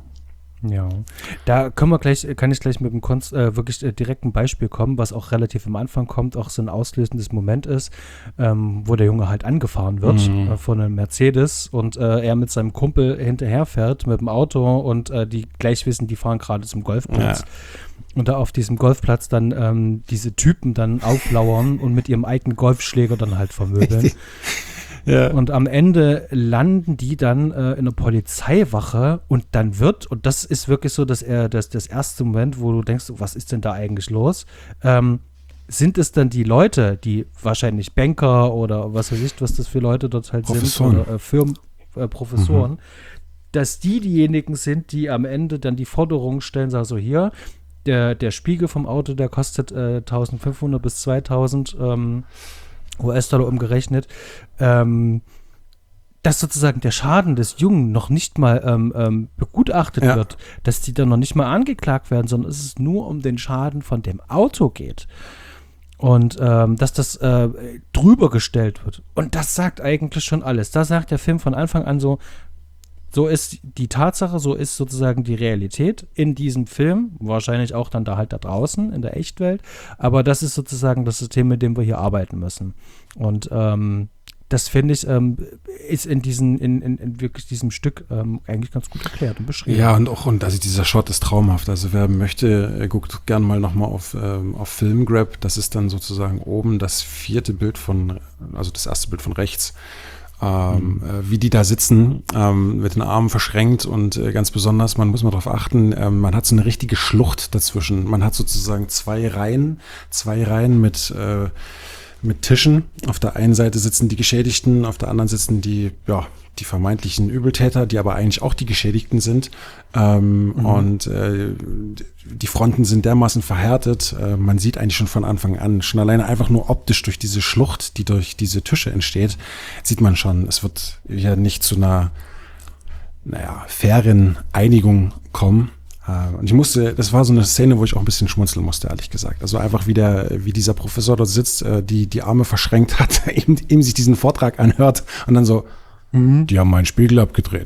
Ja, da können wir gleich, kann ich gleich mit einem Konst, äh, wirklich äh, direkten Beispiel kommen, was auch relativ am Anfang kommt, auch so ein auslösendes Moment ist, ähm, wo der Junge halt angefahren wird mhm. äh, von einem Mercedes und äh, er mit seinem Kumpel hinterherfährt mit dem Auto und äh, die gleich wissen, die fahren gerade zum Golfplatz. Ja. Und da auf diesem Golfplatz dann ähm, diese Typen dann auflauern und mit ihrem eigenen Golfschläger dann halt vermöbeln. Ja. Und am Ende landen die dann äh, in der Polizeiwache und dann wird, und das ist wirklich so, dass er das, das erste Moment, wo du denkst, was ist denn da eigentlich los? Ähm, sind es dann die Leute, die wahrscheinlich Banker oder was weiß ich, was das für Leute dort halt sind, oder äh, Firmen, äh, Professoren, mhm. dass die diejenigen sind, die am Ende dann die Forderung stellen, sagen so, hier, der, der Spiegel vom Auto, der kostet äh, eintausendfünfhundert bis zweitausend ähm, U S-Dollar umgerechnet, ähm, dass sozusagen der Schaden des Jungen noch nicht mal ähm, ähm, begutachtet ja. wird, dass die dann noch nicht mal angeklagt werden, sondern es ist nur um den Schaden von dem Auto geht. Und ähm, dass das äh, drüber gestellt wird. Und das sagt eigentlich schon alles. Da sagt der Film von Anfang an so, so ist die Tatsache, so ist sozusagen die Realität in diesem Film, wahrscheinlich auch dann da halt da draußen in der Echtwelt, aber das ist sozusagen das System, mit dem wir hier arbeiten müssen. Und ähm, das finde ich, ähm, ist in, diesen, in, in, in wirklich diesem Stück ähm, eigentlich ganz gut erklärt und beschrieben. Ja, und auch, und also dieser Shot ist traumhaft. Also wer möchte, guckt gern mal nochmal auf, ähm, auf Filmgrab. Das ist dann sozusagen oben das vierte Bild von, also das erste Bild von rechts. Ähm, mhm. äh, wie die da sitzen, ähm, mit den Armen verschränkt und äh, ganz besonders, man muss mal darauf achten, ähm, man hat so eine richtige Schlucht dazwischen. Man hat sozusagen zwei Reihen, zwei Reihen mit, äh, mit Tischen. Auf der einen Seite sitzen die Geschädigten, auf der anderen sitzen die, ja, die vermeintlichen Übeltäter, die aber eigentlich auch die Geschädigten sind. Ähm, mhm. Und äh, die Fronten sind dermaßen verhärtet, äh, man sieht eigentlich schon von Anfang an, schon alleine einfach nur optisch durch diese Schlucht, die durch diese Tische entsteht, sieht man schon, es wird ja nicht zu einer, naja, fairen Einigung kommen. Uh, und ich musste, das war so eine Szene, wo ich auch ein bisschen schmunzeln musste, ehrlich gesagt. Also einfach wie der, wie dieser Professor dort sitzt, äh, die die Arme verschränkt hat, eben, eben sich diesen Vortrag anhört und dann so, mhm. die haben meinen Spiegel abgedreht.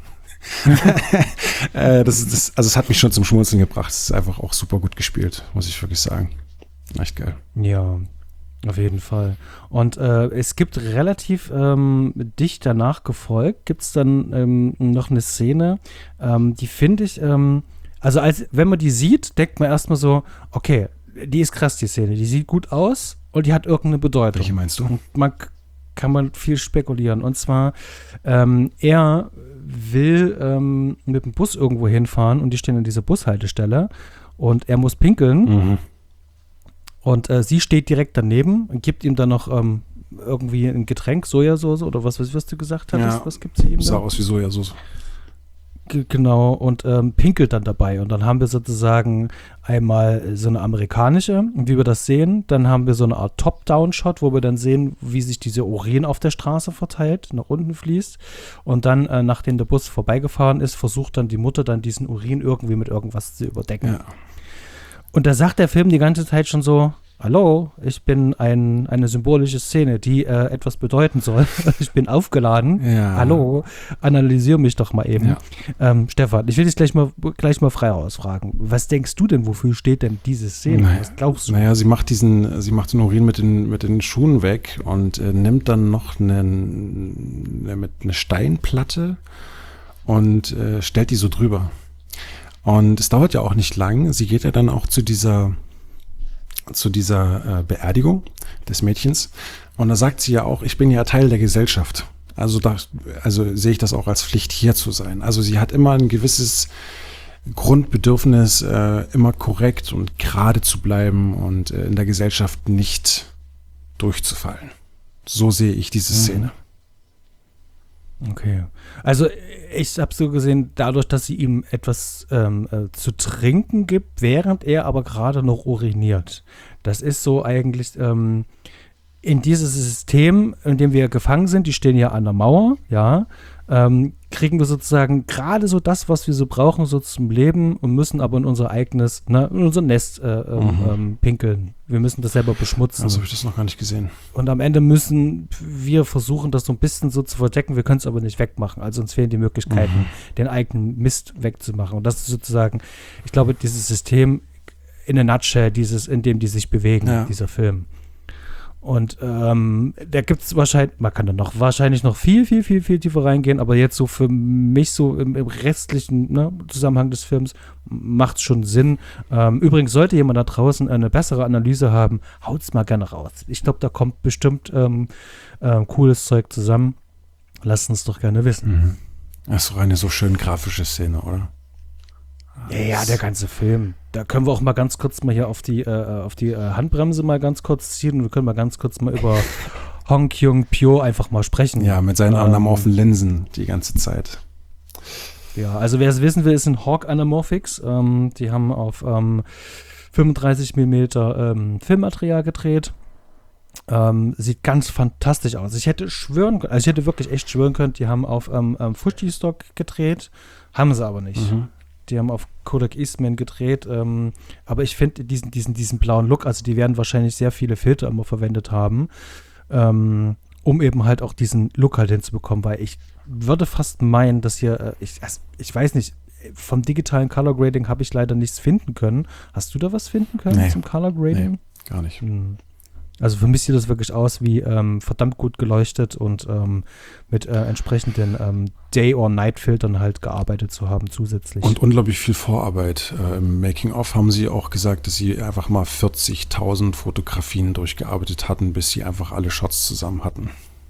äh, das, das, also es hat mich schon zum Schmunzeln gebracht. Es ist einfach auch super gut gespielt, muss ich wirklich sagen. Echt geil. Ja. Auf jeden Fall. Und äh, es gibt relativ ähm, dicht danach gefolgt, gibt es dann ähm, noch eine Szene, ähm, die finde ich, ähm, also als wenn man die sieht, denkt man erstmal so, okay, die ist krass, die Szene, die sieht gut aus und die hat irgendeine Bedeutung. Welche meinst du? Und man k- kann man viel spekulieren. Und zwar, ähm, er will ähm, mit dem Bus irgendwo hinfahren und die stehen an dieser Bushaltestelle und er muss pinkeln. Mhm. Und äh, sie steht direkt daneben und gibt ihm dann noch ähm, irgendwie ein Getränk, Sojasauce oder was, was, was du gesagt hattest, Ja, was gibt sie ihm sah da? aus wie Sojasauce. G- Genau, und ähm, pinkelt dann dabei. Und dann haben wir sozusagen einmal so eine amerikanische, wie wir das sehen. Dann haben wir so eine Art Top-Down-Shot, wo wir dann sehen, wie sich diese Urin auf der Straße verteilt, nach unten fließt. Und dann, äh, nachdem der Bus vorbeigefahren ist, versucht dann die Mutter dann diesen Urin irgendwie mit irgendwas zu überdecken. Ja. Und da sagt der Film die ganze Zeit schon so, hallo, ich bin ein, eine symbolische Szene, die äh, etwas bedeuten soll. Ich bin aufgeladen. Ja. Hallo, analysier mich doch mal eben. Ja. Ähm, Stefan, ich will dich gleich mal, gleich mal frei ausfragen. Was denkst du denn, wofür steht denn diese Szene? Naja, Was glaubst du? Naja, sie macht diesen, sie macht den Urin mit den, mit den Schuhen weg und äh, nimmt dann noch einen, eine, mit eine Steinplatte und äh, stellt die so drüber. Und es dauert ja auch nicht lang. Sie geht ja dann auch zu dieser, zu dieser äh, Beerdigung des Mädchens. Und da sagt sie ja auch, ich bin ja Teil der Gesellschaft. Also, da, also sehe ich das auch als Pflicht, hier zu sein. Also sie hat immer ein gewisses Grundbedürfnis, äh, immer korrekt und gerade zu bleiben und äh, in der Gesellschaft nicht durchzufallen. So sehe ich diese Szene. Okay. Also ich habe so gesehen, dadurch, dass sie ihm etwas ähm, äh, zu trinken gibt, während er aber gerade noch uriniert. Das ist so eigentlich ähm, in dieses System, in dem wir gefangen sind, die stehen ja an der Mauer, ja, ähm, kriegen wir sozusagen gerade so das, was wir so brauchen, so zum Leben und müssen aber in unser eigenes, ne, in unser Nest äh, ähm, Mhm. ähm, pinkeln. Wir müssen das selber beschmutzen. Also habe ich das noch gar nicht gesehen. Und am Ende müssen wir versuchen, das so ein bisschen so zu verdecken. Wir können es aber nicht wegmachen. Also uns fehlen die Möglichkeiten, Mhm. den eigenen Mist wegzumachen. Und das ist sozusagen, ich glaube, dieses System in a nutshell, dieses, in dem die sich bewegen, Ja. dieser Film. Und ähm, da gibt es wahrscheinlich, man kann da noch wahrscheinlich noch viel, viel, viel, viel tiefer reingehen, aber jetzt so für mich so im, im restlichen ne, Zusammenhang des Films macht es schon Sinn. Ähm, übrigens, sollte jemand da draußen eine bessere Analyse haben, haut's mal gerne raus. Ich glaube, da kommt bestimmt ähm, äh, cooles Zeug zusammen. Lasst uns doch gerne wissen. Mhm. Das ist doch eine so schön grafische Szene, oder? Ja, ja, der ganze Film. Da können wir auch mal ganz kurz mal hier auf die, äh, auf die äh, Handbremse mal ganz kurz ziehen und wir können mal ganz kurz mal über Hong Kyung-pyo einfach mal sprechen. Ja, mit seinen Ähm, anamorphen Linsen die ganze Zeit. Ja, also wer es wissen will, ist ein Hawk Anamorphics. Ähm, die haben auf ähm, fünfunddreißig Millimeter ähm, Filmmaterial gedreht. Ähm, sieht ganz fantastisch aus. Ich hätte schwören können, also ich hätte wirklich echt schwören können, die haben auf ähm, ähm, Fuji-Stock gedreht, haben sie aber nicht. Mhm. Die haben auf Kodak Eastman gedreht, ähm, aber ich finde diesen, diesen, diesen blauen Look, also die werden wahrscheinlich sehr viele Filter immer verwendet haben, ähm, um eben halt auch diesen Look halt hinzubekommen, weil ich würde fast meinen, dass hier, äh, ich, also ich weiß nicht, vom digitalen Color Grading habe ich leider nichts finden können. Hast du da was finden können Nee. zum Color Grading? Nee, gar nicht. Hm. Also für mich sieht das wirklich aus wie ähm, verdammt gut geleuchtet und ähm, mit äh, entsprechenden ähm, Day- or Night-Filtern halt gearbeitet zu haben zusätzlich. Und unglaublich viel Vorarbeit. Äh, Im Making-of haben sie auch gesagt, dass sie einfach mal vierzigtausend Fotografien durchgearbeitet hatten, bis sie einfach alle Shots zusammen hatten.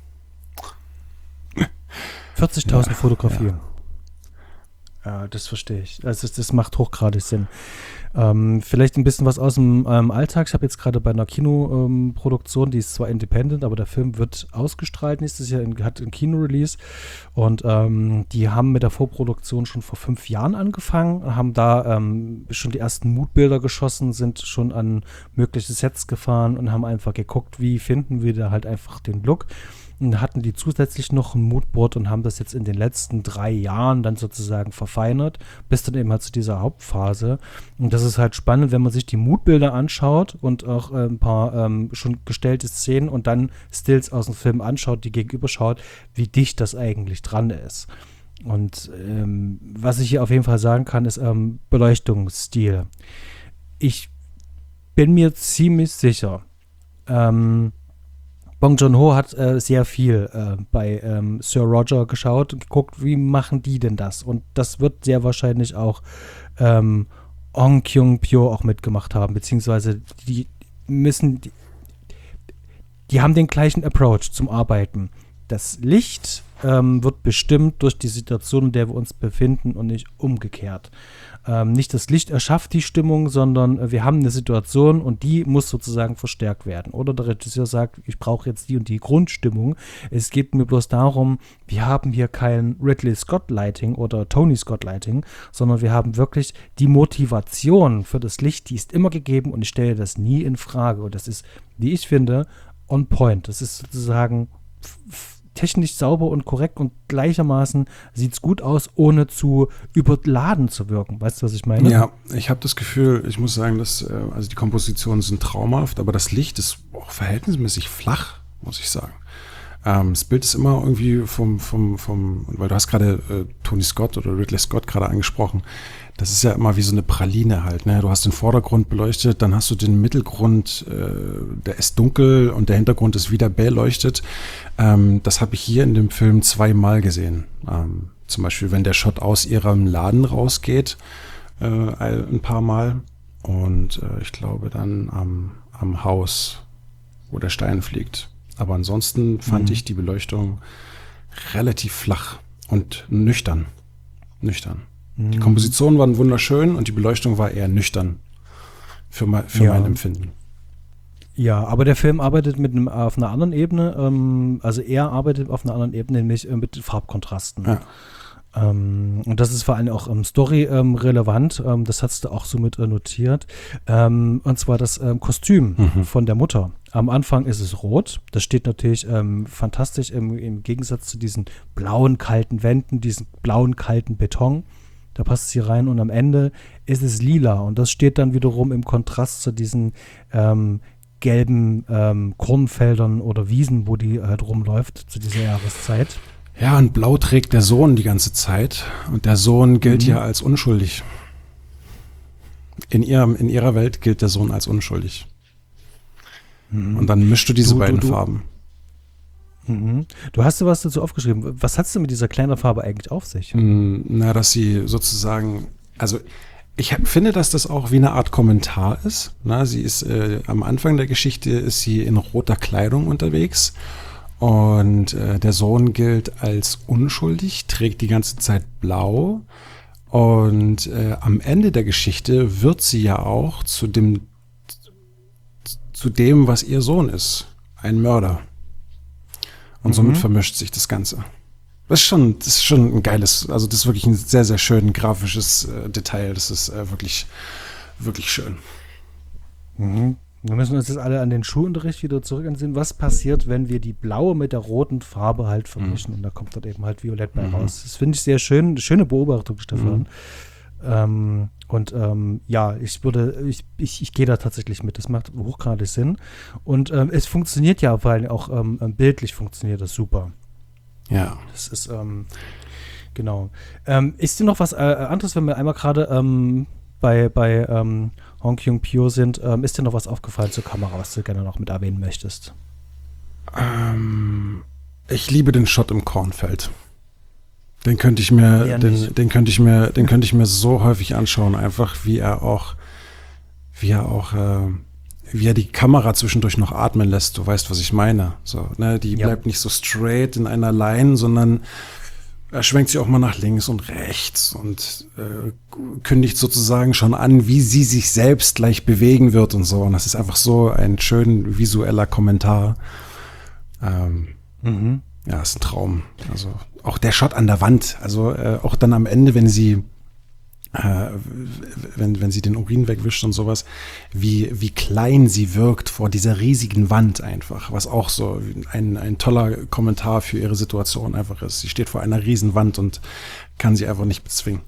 vierzigtausend Ja, Fotografien. Ja, das verstehe ich. Also das, das macht hochgradig Sinn. Ähm, vielleicht ein bisschen was aus dem ähm, Alltag. Ich habe jetzt gerade bei einer Kinoproduktion, die ist zwar independent, aber der Film wird ausgestrahlt nächstes Jahr, in, hat ein Kino-Release. Und ähm, die haben mit der Vorproduktion schon vor fünf Jahren angefangen, haben da ähm, schon die ersten Moodbilder geschossen, sind schon an mögliche Sets gefahren und haben einfach geguckt, wie finden wir da halt einfach den Look. Und hatten die zusätzlich noch ein Moodboard und haben das jetzt in den letzten drei Jahren dann sozusagen verfeinert, bis dann eben halt zu dieser Hauptphase. Und das ist halt spannend, wenn man sich die Moodbilder anschaut und auch äh, ein paar ähm, schon gestellte Szenen und dann Stills aus dem Film anschaut, die gegenüberschaut, wie dicht das eigentlich dran ist. Und ähm, was ich hier auf jeden Fall sagen kann, ist ähm, Beleuchtungsstil. Ich bin mir ziemlich sicher, Ähm, Bong Joon-ho hat äh, sehr viel äh, bei ähm, Sir Roger geschaut und geguckt, wie machen die denn das? Und das wird sehr wahrscheinlich auch ähm, Hong Kyung-pyo auch mitgemacht haben, beziehungsweise die müssen, die, die haben den gleichen Approach zum Arbeiten. Das Licht ähm, wird bestimmt durch die Situation, in der wir uns befinden und nicht umgekehrt. Ähm, nicht das Licht erschafft die Stimmung, sondern äh, wir haben eine Situation und die muss sozusagen verstärkt werden. Oder der Regisseur sagt, ich brauche jetzt die und die Grundstimmung. Es geht mir bloß darum, wir haben hier kein Ridley Scott Lighting oder Tony Scott Lighting, sondern wir haben wirklich die Motivation für das Licht, die ist immer gegeben und ich stelle das nie in Frage. Und das ist, wie ich finde, on point. Das ist sozusagen f- f- technisch sauber und korrekt und gleichermaßen sieht es gut aus, ohne zu überladen zu wirken. Weißt du, was ich meine? Ja, ich habe das Gefühl, ich muss sagen, dass äh, also die Kompositionen sind traumhaft, aber das Licht ist auch verhältnismäßig flach, muss ich sagen. Ähm, das Bild ist immer irgendwie vom, vom, vom, weil du hast gerade äh, Tony Scott oder Ridley Scott gerade angesprochen, das ist ja immer wie so eine Praline halt, ne? Du hast den Vordergrund beleuchtet, dann hast du den Mittelgrund, äh, der ist dunkel und der Hintergrund ist wieder beleuchtet. Ähm, das habe ich hier in dem Film zweimal gesehen. Ähm, zum Beispiel, wenn der Shot aus ihrem Laden rausgeht, äh, ein paar Mal. Und äh, ich glaube dann am, am Haus, wo der Stein fliegt. Aber ansonsten fand Mhm. ich die Beleuchtung relativ flach und nüchtern. Nüchtern. Die Kompositionen waren wunderschön und die Beleuchtung war eher nüchtern für, mein, für Ja. mein Empfinden. Ja, aber der Film arbeitet mit einem, auf einer anderen Ebene, ähm, also er arbeitet auf einer anderen Ebene, nämlich äh, mit Farbkontrasten. Ja. Ähm, und das ist vor allem auch ähm, Story ähm, relevant, ähm, das hast du auch so mit äh, notiert. Ähm, und zwar das ähm, Kostüm Mhm. von der Mutter. Am Anfang ist es rot, das steht natürlich ähm, fantastisch im, im Gegensatz zu diesen blauen, kalten Wänden, diesen blauen, kalten Beton. Da passt sie rein und am Ende ist es lila und das steht dann wiederum im Kontrast zu diesen ähm, gelben ähm, Kornfeldern oder Wiesen, wo die halt rumläuft zu dieser Jahreszeit. Ja, und blau trägt der Sohn die ganze Zeit und der Sohn gilt Mhm. ja als unschuldig. In, ihrem, in ihrer Welt gilt der Sohn als unschuldig. Und dann mischst du diese Du- du- beiden du- Farben. Mhm. Du hast dir was dazu aufgeschrieben. Was hast du mit dieser kleinen Farbe eigentlich auf sich? Mm, Na, dass sie sozusagen, also ich hab- finde, dass das auch wie eine Art Kommentar ist. Na, sie ist äh, am Anfang der Geschichte ist sie in roter Kleidung unterwegs und äh, der Sohn gilt als unschuldig, trägt die ganze Zeit blau und äh, am Ende der Geschichte wird sie ja auch zu dem zu dem, was ihr Sohn ist, ein Mörder. Und somit Mhm. vermischt sich das Ganze. Das ist schon, das ist schon ein geiles, also das ist wirklich ein sehr, sehr schön grafisches äh, Detail. Das ist äh, wirklich, wirklich schön. Mhm. Wir müssen uns jetzt alle an den Schulunterricht wieder zurück ansehen. Was passiert, wenn wir die blaue mit der roten Farbe halt vermischen? Und da kommt dort eben halt Violett bei Mhm. raus. Das finde ich sehr schön. Eine schöne Beobachtung, Stefan. Mhm. Ähm, und ähm, ja, ich würde, ich, ich, ich gehe da tatsächlich mit. Das macht hochgradig Sinn. Und ähm, es funktioniert ja, weil auch ähm, bildlich funktioniert das super. Ja. Das ist, ähm, genau. Ähm, ist dir noch was äh, anderes, wenn wir einmal gerade ähm, bei, bei ähm, Hong Kyung-pyo sind, ähm, ist dir noch was aufgefallen zur Kamera, was du gerne noch mit erwähnen möchtest? Ähm, ich liebe den Shot im Kornfeld. Den könnte ich mir, Eher den, nicht. den könnte ich mir, den könnte ich mir so häufig anschauen, einfach wie er auch, wie er auch, äh, wie er die Kamera zwischendurch noch atmen lässt. Du weißt, was ich meine. So, ne, die Ja. bleibt nicht so straight in einer Line, sondern er schwenkt sie auch mal nach links und rechts und äh, kündigt sozusagen schon an, wie sie sich selbst gleich bewegen wird und so. Und das ist einfach so ein schön visueller Kommentar. Ähm, Mhm. ja, ist ein Traum. Also auch der Shot an der Wand. Also äh, auch dann am Ende, wenn sie äh, wenn, wenn sie den Urin wegwischt und sowas, wie, wie klein sie wirkt vor dieser riesigen Wand einfach, was auch so ein, ein toller Kommentar für ihre Situation einfach ist. Sie steht vor einer riesen Wand und kann sie einfach nicht bezwingen.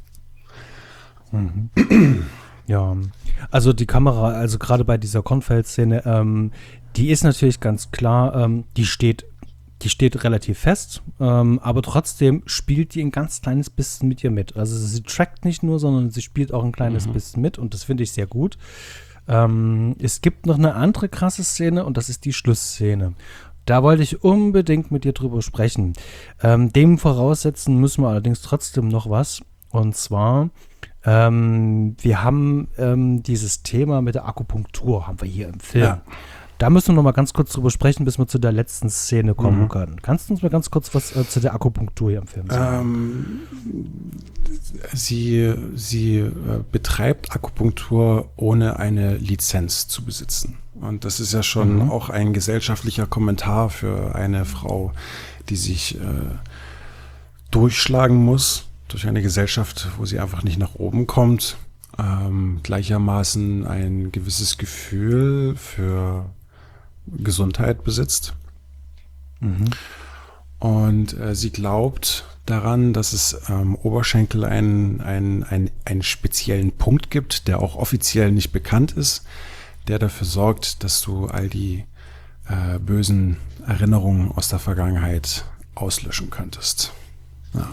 Ja, also die Kamera, also gerade bei dieser Kornfeld-Szene, ähm, die ist natürlich ganz klar, ähm, die steht Die steht relativ fest, ähm, aber trotzdem spielt die ein ganz kleines bisschen mit ihr mit. Also sie trackt nicht nur, sondern sie spielt auch ein kleines Mhm. bisschen mit und das finde ich sehr gut. Ähm, es gibt noch eine andere krasse Szene und das ist die Schlussszene. Da wollte ich unbedingt mit dir drüber sprechen. Ähm, dem voraussetzen müssen wir allerdings trotzdem noch was. Und zwar, ähm, wir haben ähm, dieses Thema mit der Akupunktur, haben wir hier im Film. Ja. Da müssen wir noch mal ganz kurz drüber sprechen, bis wir zu der letzten Szene kommen Mhm. können. Kannst du uns mal ganz kurz was äh, zu der Akupunktur hier im Film sagen? Ähm, sie sie äh, betreibt Akupunktur, ohne eine Lizenz zu besitzen. Und das ist ja schon Mhm. auch ein gesellschaftlicher Kommentar für eine Frau, die sich äh, durchschlagen muss durch eine Gesellschaft, wo sie einfach nicht nach oben kommt. Ähm, gleichermaßen ein gewisses Gefühl für Gesundheit besitzt. Mhm. Und äh, sie glaubt daran, dass es am Oberschenkel einen, einen, einen, einen speziellen Punkt gibt, der auch offiziell nicht bekannt ist, der dafür sorgt, dass du all die äh, bösen Erinnerungen aus der Vergangenheit auslöschen könntest. Ja.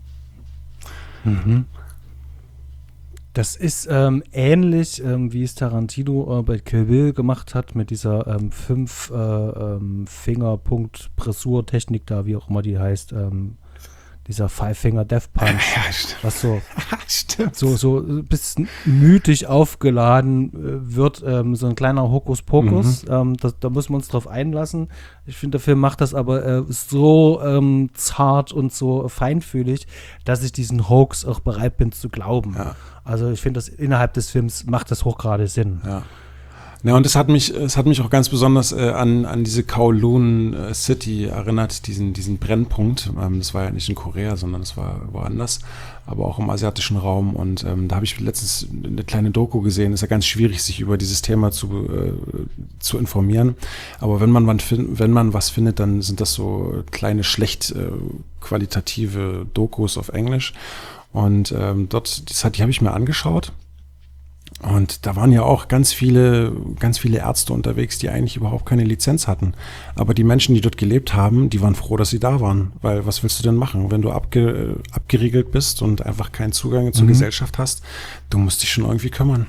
Mhm. Das ist ähm, ähnlich, ähm, wie es Tarantino äh, bei Kill Bill gemacht hat, mit dieser ähm, fünf äh, ähm, Finger-Punkt-Pressur-Technik da, wie auch immer die heißt, ähm, dieser Five-Finger-Death-Punch, Ja, stimmt. was so, Stimmt. so, so ein bisschen mythisch aufgeladen äh, wird, ähm, so ein kleiner Hokuspokus, ähm, das, da müssen wir uns drauf einlassen. Ich finde, der Film macht das aber äh, so ähm, zart und so feinfühlig, dass ich diesen Hoax auch bereit bin zu glauben. Ja. Also ich finde, das innerhalb des Films macht das hochgradig Sinn. Ja. Ja, und es hat mich, es hat mich auch ganz besonders äh, an, an diese Kowloon äh, City erinnert, diesen, diesen Brennpunkt. Ähm, das war ja nicht in Korea, sondern das war woanders, aber auch im asiatischen Raum. Und ähm, da habe ich letztens eine kleine Doku gesehen. Es ist ja ganz schwierig, sich über dieses Thema zu, äh, zu informieren. Aber wenn man, was find, wenn man was findet, dann sind das so kleine, schlecht äh, qualitative Dokus auf Englisch. Und ähm, dort, das hat, die habe ich mir angeschaut. Und da waren ja auch ganz viele, ganz viele Ärzte unterwegs, die eigentlich überhaupt keine Lizenz hatten. Aber die Menschen, die dort gelebt haben, die waren froh, dass sie da waren. Weil was willst du denn machen, wenn du abge, abgeriegelt bist und einfach keinen Zugang zur Mhm. Gesellschaft hast? Du musst dich schon irgendwie kümmern.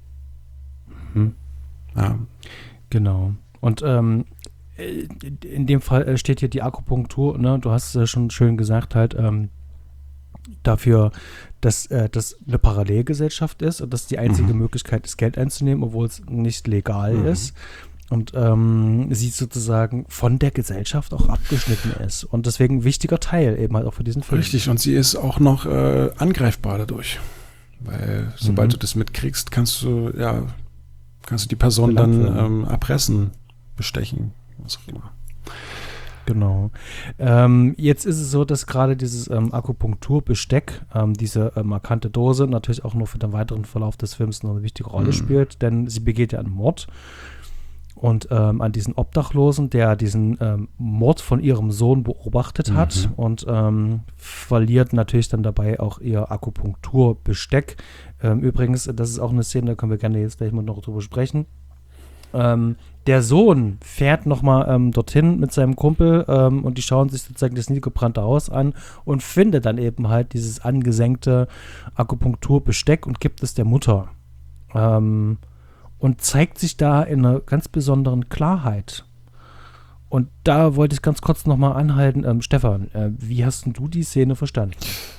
Mhm. Ja. Genau. Und ähm, in dem Fall äh, steht hier die Akupunktur, ne? Du hast es ja schon schön gesagt, halt ähm, dafür, dass äh, das eine Parallelgesellschaft ist und dass die einzige Mhm. Möglichkeit ist, Geld einzunehmen, obwohl es nicht legal Mhm. ist. Und ähm, sie sozusagen von der Gesellschaft auch abgeschnitten ist. Und deswegen ein wichtiger Teil eben halt auch für diesen Film. Richtig, und sie ist auch noch äh, angreifbar dadurch. Weil sobald Mhm. du das mitkriegst, kannst du, ja, kannst du die Person Belangt dann werden. ähm, erpressen, bestechen, was auch immer. Genau. Ähm, jetzt ist es so, dass gerade dieses ähm, Akupunkturbesteck, ähm, diese äh, markante Dose, natürlich auch nur für den weiteren Verlauf des Films noch eine wichtige Rolle Mhm. spielt, denn sie begeht ja einen Mord. Und ähm, an diesen Obdachlosen, der diesen ähm, Mord von ihrem Sohn beobachtet hat Mhm. und ähm, verliert natürlich dann dabei auch ihr Akupunkturbesteck. Ähm, übrigens, das ist auch eine Szene, da können wir gerne jetzt gleich mal noch drüber sprechen. Ähm, der Sohn fährt nochmal ähm, dorthin mit seinem Kumpel ähm, und die schauen sich sozusagen das niedergebrannte Haus an und findet dann eben halt dieses angesenkte Akupunkturbesteck und gibt es der Mutter. Ähm, und zeigt sich da in einer ganz besonderen Klarheit. Und da wollte ich ganz kurz nochmal anhalten. Ähm, Stefan, äh, wie hast denn du die Szene verstanden?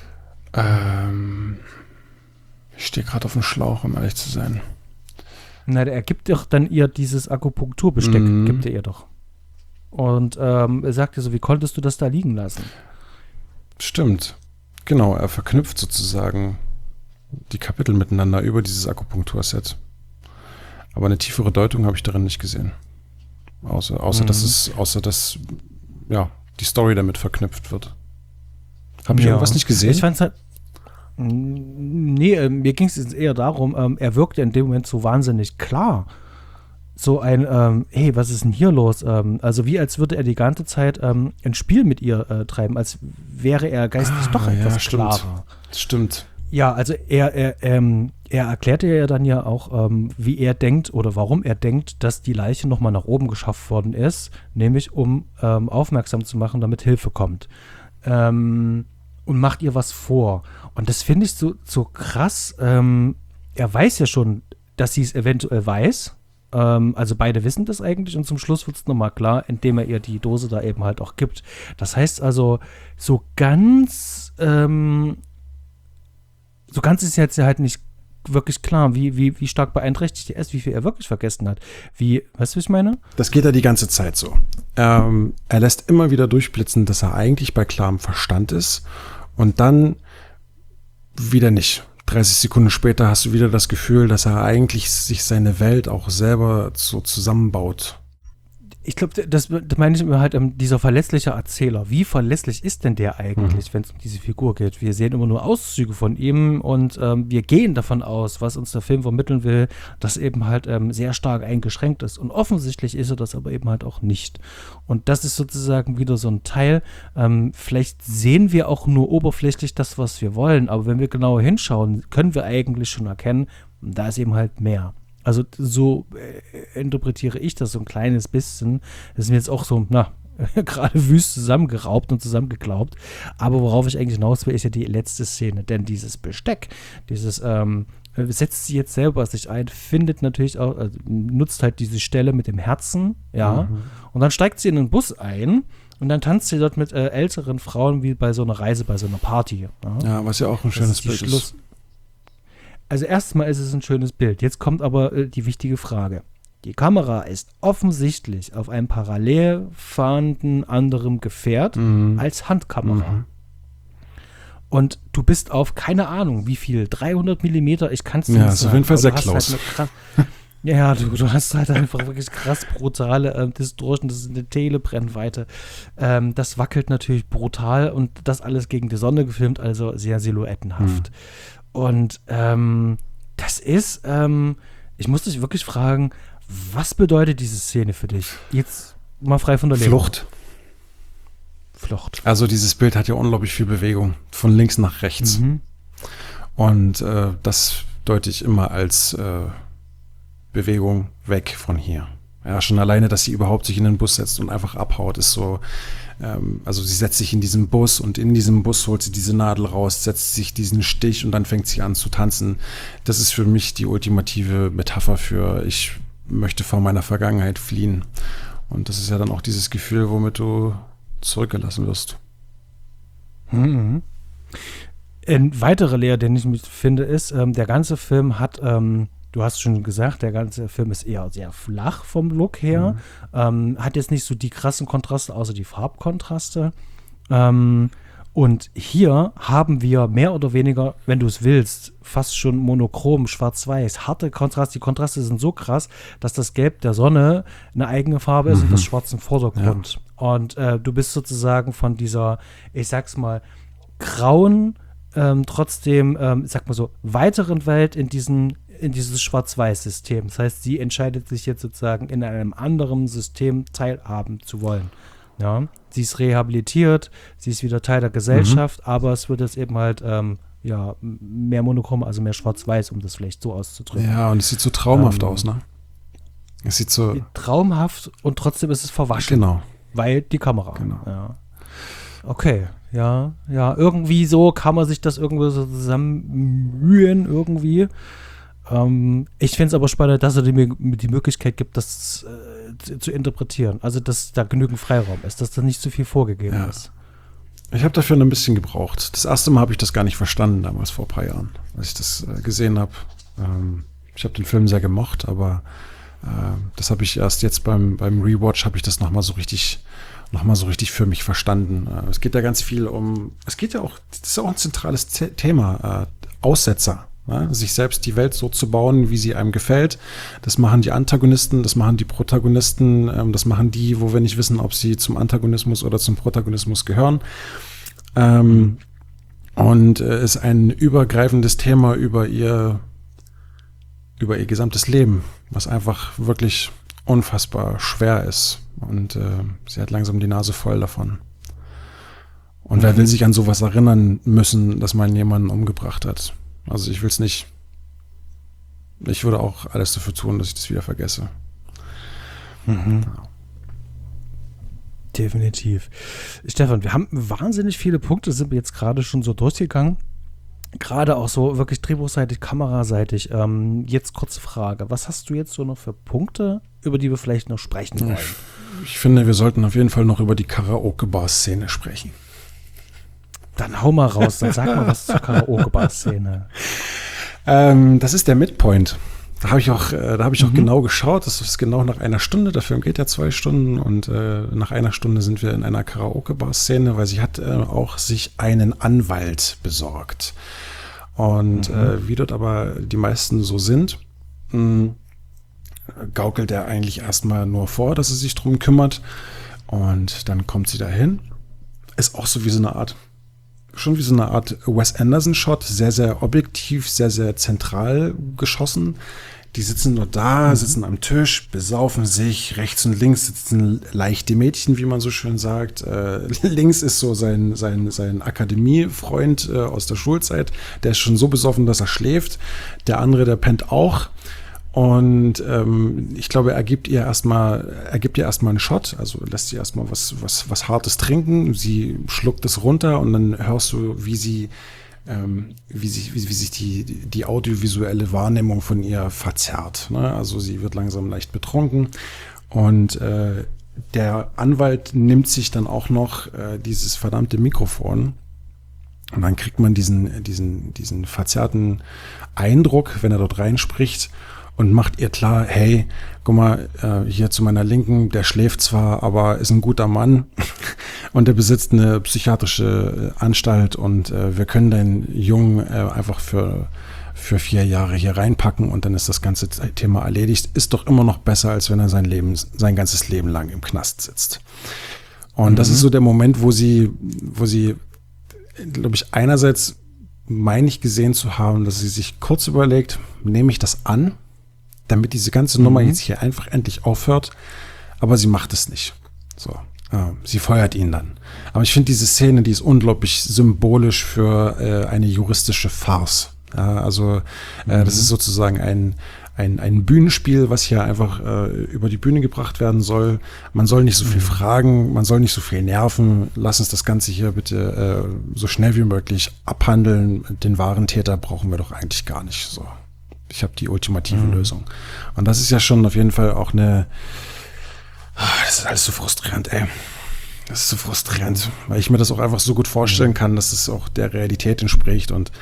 Ähm, ich stehe gerade auf dem Schlauch, um ehrlich zu sein. Na, er gibt doch dann ihr dieses Akupunkturbesteck, Mhm. gibt er ihr doch. Und ähm, er sagt ihr so, wie konntest du das da liegen lassen? Stimmt. Genau, er verknüpft sozusagen die Kapitel miteinander über dieses Akupunkturset. Aber eine tiefere Deutung habe ich darin nicht gesehen. Außer, außer Mhm. dass es, außer dass ja, die Story damit verknüpft wird. Habe ich Ja. irgendwas nicht gesehen? Ich fand's halt. Nee, äh, mir ging es jetzt eher darum, ähm, er wirkte in dem Moment so wahnsinnig klar. So ein, ähm, hey, was ist denn hier los? Ähm, also wie als würde er die ganze Zeit ähm, ein Spiel mit ihr äh, treiben, als wäre er geistig Ah, doch etwas ja, stimmt. klarer. Stimmt. Ja, also er, er, ähm, er erklärte ja dann ja auch, ähm, wie er denkt oder warum er denkt, dass die Leiche nochmal nach oben geschafft worden ist, nämlich um ähm, aufmerksam zu machen, damit Hilfe kommt. Ähm, und macht ihr was vor. Und das finde ich so, so krass. Ähm, er weiß ja schon, dass sie es eventuell weiß. Ähm, also beide wissen das eigentlich und zum Schluss wird es nochmal klar, indem er ihr die Dose da eben halt auch gibt. Das heißt also, so ganz, ähm, so ganz ist jetzt ja halt nicht wirklich klar, wie, wie, wie stark beeinträchtigt er ist, wie viel er wirklich vergessen hat. Wie, weißt du, was ich meine? Das geht ja die ganze Zeit so. Ähm, er lässt immer wieder durchblitzen, dass er eigentlich bei klarem Verstand ist und dann wieder nicht. dreißig Sekunden später hast du wieder das Gefühl, dass er eigentlich sich seine Welt auch selber so zusammenbaut. Ich glaube, das, das meine ich immer halt, um, dieser verlässliche Erzähler. Wie verlässlich ist denn der eigentlich, mhm. wenn es um diese Figur geht? Wir sehen immer nur Auszüge von ihm und ähm, wir gehen davon aus, was uns der Film vermitteln will, dass eben halt ähm, sehr stark eingeschränkt ist. Und offensichtlich ist er das aber eben halt auch nicht. Und das ist sozusagen wieder so ein Teil. Ähm, vielleicht sehen wir auch nur oberflächlich das, was wir wollen, aber wenn wir genauer hinschauen, können wir eigentlich schon erkennen, da ist eben halt mehr. Also so äh, interpretiere ich das so ein kleines bisschen. Das ist mir jetzt auch so, na, gerade wüst zusammengeraubt und zusammengeklaubt. Aber worauf ich eigentlich hinaus will, ist ja die letzte Szene. Denn dieses Besteck, dieses, ähm, setzt sie jetzt selber sich ein, findet natürlich auch, also nutzt halt diese Stelle mit dem Herzen, ja. Mhm. Und dann steigt sie in den Bus ein und dann tanzt sie dort mit äh, älteren Frauen wie bei so einer Reise, bei so einer Party. Ja, ja, was ja auch ein schönes Bild ist. Also erstmal ist es ein schönes Bild. Jetzt kommt aber äh, die wichtige Frage. Die Kamera ist offensichtlich auf einem parallel fahrenden anderen Gefährt mhm. als Handkamera. Mhm. Und du bist auf, keine Ahnung, wie viel, dreihundert Millimeter, ich kann es nicht sagen. Ja, ist auf jeden Fall sehr close. Halt ja, du, du hast halt einfach wirklich krass brutale ähm, Distortion, das ist eine Telebrennweite. Ähm, das wackelt natürlich brutal und das alles gegen die Sonne gefilmt, also sehr silhouettenhaft. Mhm. Und ähm, das ist, ähm, ich muss dich wirklich fragen, was bedeutet diese Szene für dich? Jetzt mal frei von der Leber. Flucht. Flucht. Also dieses Bild hat ja unglaublich viel Bewegung, von links nach rechts. Mhm. Und äh, das deute ich immer als äh, Bewegung weg von hier. Ja, schon alleine, dass sie überhaupt sich in den Bus setzt und einfach abhaut, ist so, ähm, also sie setzt sich in diesen Bus und in diesem Bus holt sie diese Nadel raus, setzt sich diesen Stich und dann fängt sie an zu tanzen. Das ist für mich die ultimative Metapher für, ich möchte vor meiner Vergangenheit fliehen. Und das ist ja dann auch dieses Gefühl, womit du zurückgelassen wirst. Mhm. Ein weiterer Lehr, den ich finde, ist, ähm, der ganze Film hat, ähm, du hast schon gesagt, der ganze Film ist eher sehr flach vom Look her. Mhm. Ähm, hat jetzt nicht so die krassen Kontraste, außer die Farbkontraste. Ähm, und hier haben wir mehr oder weniger, wenn du es willst, fast schon monochrom, schwarz-weiß, harte Kontraste. Die Kontraste sind so krass, dass das Gelb der Sonne eine eigene Farbe ist mhm. und das Schwarz im Vordergrund. Ja. Und äh, du bist sozusagen von dieser, ich sag's mal, grauen, ähm, trotzdem, ähm, sag mal so, weiteren Welt in diesen in dieses Schwarz-Weiß-System. Das heißt, sie entscheidet sich jetzt sozusagen in einem anderen System teilhaben zu wollen. Ja, sie ist rehabilitiert, sie ist wieder Teil der Gesellschaft, mhm. aber es wird jetzt eben halt ähm, ja, mehr monochrom, also mehr Schwarz-Weiß, um das vielleicht so auszudrücken. Ja, und es sieht so traumhaft ähm, aus, ne? Es sieht so traumhaft und trotzdem ist es verwaschen. Genau. Weil die Kamera. Genau. Ja. Okay, ja, ja, irgendwie so kann man sich das irgendwo so zusammenmühen, irgendwie. Ähm, ich finde es aber spannend, dass er mir die, die Möglichkeit gibt, das äh, zu, zu interpretieren. Also, dass da genügend Freiraum ist, dass da nicht zu viel vorgegeben ja. ist. Ich habe dafür ein bisschen gebraucht. Das erste Mal habe ich das gar nicht verstanden, damals vor ein paar Jahren, als ich das äh, gesehen habe. Ähm, ich habe den Film sehr gemocht, aber äh, das habe ich erst jetzt beim, beim Rewatch, habe ich das nochmal so richtig nochmal so richtig für mich verstanden. Äh, es geht ja ganz viel um, es geht ja auch, das ist auch ein zentrales Z- Thema, äh, Aussetzer. Ja, sich selbst die Welt so zu bauen, wie sie einem gefällt. Das machen die Antagonisten, das machen die Protagonisten, ähm, das machen die, wo wir nicht wissen, ob sie zum Antagonismus oder zum Protagonismus gehören. Ähm, und äh, ist ein übergreifendes Thema über ihr, über ihr gesamtes Leben, was einfach wirklich unfassbar schwer ist. Und äh, sie hat langsam die Nase voll davon. Und mhm. wer will sich an sowas erinnern müssen, dass man jemanden umgebracht hat? Also ich will es nicht. Ich würde auch alles dafür tun, dass ich das wieder vergesse. Mhm. Ja. Definitiv. Stefan, wir haben wahnsinnig viele Punkte, sind wir jetzt gerade schon so durchgegangen. gerade auch so wirklich drehbuchseitig, kameraseitig. Ähm, jetzt kurze Frage. Was hast du jetzt so noch für Punkte, über die wir vielleicht noch sprechen wollen? Ich finde, wir sollten auf jeden Fall noch über die Karaoke-Bar-Szene sprechen. Dann hau mal raus, dann sag mal was zur Karaoke-Bar-Szene. Ähm, das ist der Midpoint. Da habe ich auch, äh, da habe ich auch Mhm. genau geschaut. Das ist genau nach einer Stunde. Der Film geht ja zwei Stunden und äh, nach einer Stunde sind wir in einer Karaoke-Bar-Szene, weil sie hat äh, auch sich einen Anwalt besorgt. Und Mhm. äh, wie dort aber die meisten so sind, mh, gaukelt er eigentlich erstmal nur vor, dass sie sich drum kümmert. Und dann kommt sie dahin. Ist auch so wie so eine Art, schon wie so eine Art Wes Anderson-Shot, sehr, sehr objektiv, sehr, sehr zentral geschossen. Die sitzen nur da, mhm. sitzen am Tisch, besaufen sich. Rechts und links sitzen leichte Mädchen, wie man so schön sagt. Äh, links ist so sein, sein, sein Akademiefreund äh, aus der Schulzeit. Der ist schon so besoffen, dass er schläft. Der andere, der pennt auch. Und ähm, ich glaube, er gibt ihr erstmal, er gibt ihr erstmal einen Shot, also lässt sie erstmal was, was, was Hartes trinken. Sie schluckt es runter und dann hörst du, wie sie, ähm, wie sich, wie, wie sich die, die audiovisuelle Wahrnehmung von ihr verzerrt. Ne? Also sie wird langsam leicht betrunken und äh, der Anwalt nimmt sich dann auch noch äh, dieses verdammte Mikrofon. Und dann kriegt man diesen, diesen, diesen verzerrten Eindruck, wenn er dort reinspricht. Und macht ihr klar, hey, guck mal, äh, hier zu meiner Linken, der schläft zwar, aber ist ein guter Mann und der besitzt eine psychiatrische Anstalt und äh, wir können deinen Jungen äh, einfach für, für vier Jahre hier reinpacken und dann ist das ganze Thema erledigt. Ist doch immer noch besser, als wenn er sein Leben, sein ganzes Leben lang im Knast sitzt. Und mhm. das ist so der Moment, wo sie, wo sie, glaube ich, einerseits meine ich gesehen zu haben, dass sie sich kurz überlegt, nehme ich das an, damit diese ganze Nummer mhm. jetzt hier einfach endlich aufhört. Aber sie macht es nicht. So, äh, sie feuert ihn dann. Aber ich finde diese Szene, die ist unglaublich symbolisch für äh, eine juristische Farce. Ja, also äh, mhm. das ist sozusagen ein, ein, ein Bühnenspiel, was hier einfach äh, über die Bühne gebracht werden soll. Man soll nicht so viel mhm. fragen, man soll nicht so viel nerven. Lass uns das Ganze hier bitte äh, so schnell wie möglich abhandeln. Den wahren Täter brauchen wir doch eigentlich gar nicht. So. Ich habe die ultimative mhm. Lösung. Und das ist ja schon auf jeden Fall auch eine, das ist alles so frustrierend, ey. Das ist so frustrierend, weil ich mir das auch einfach so gut vorstellen kann, dass es auch der Realität entspricht. Und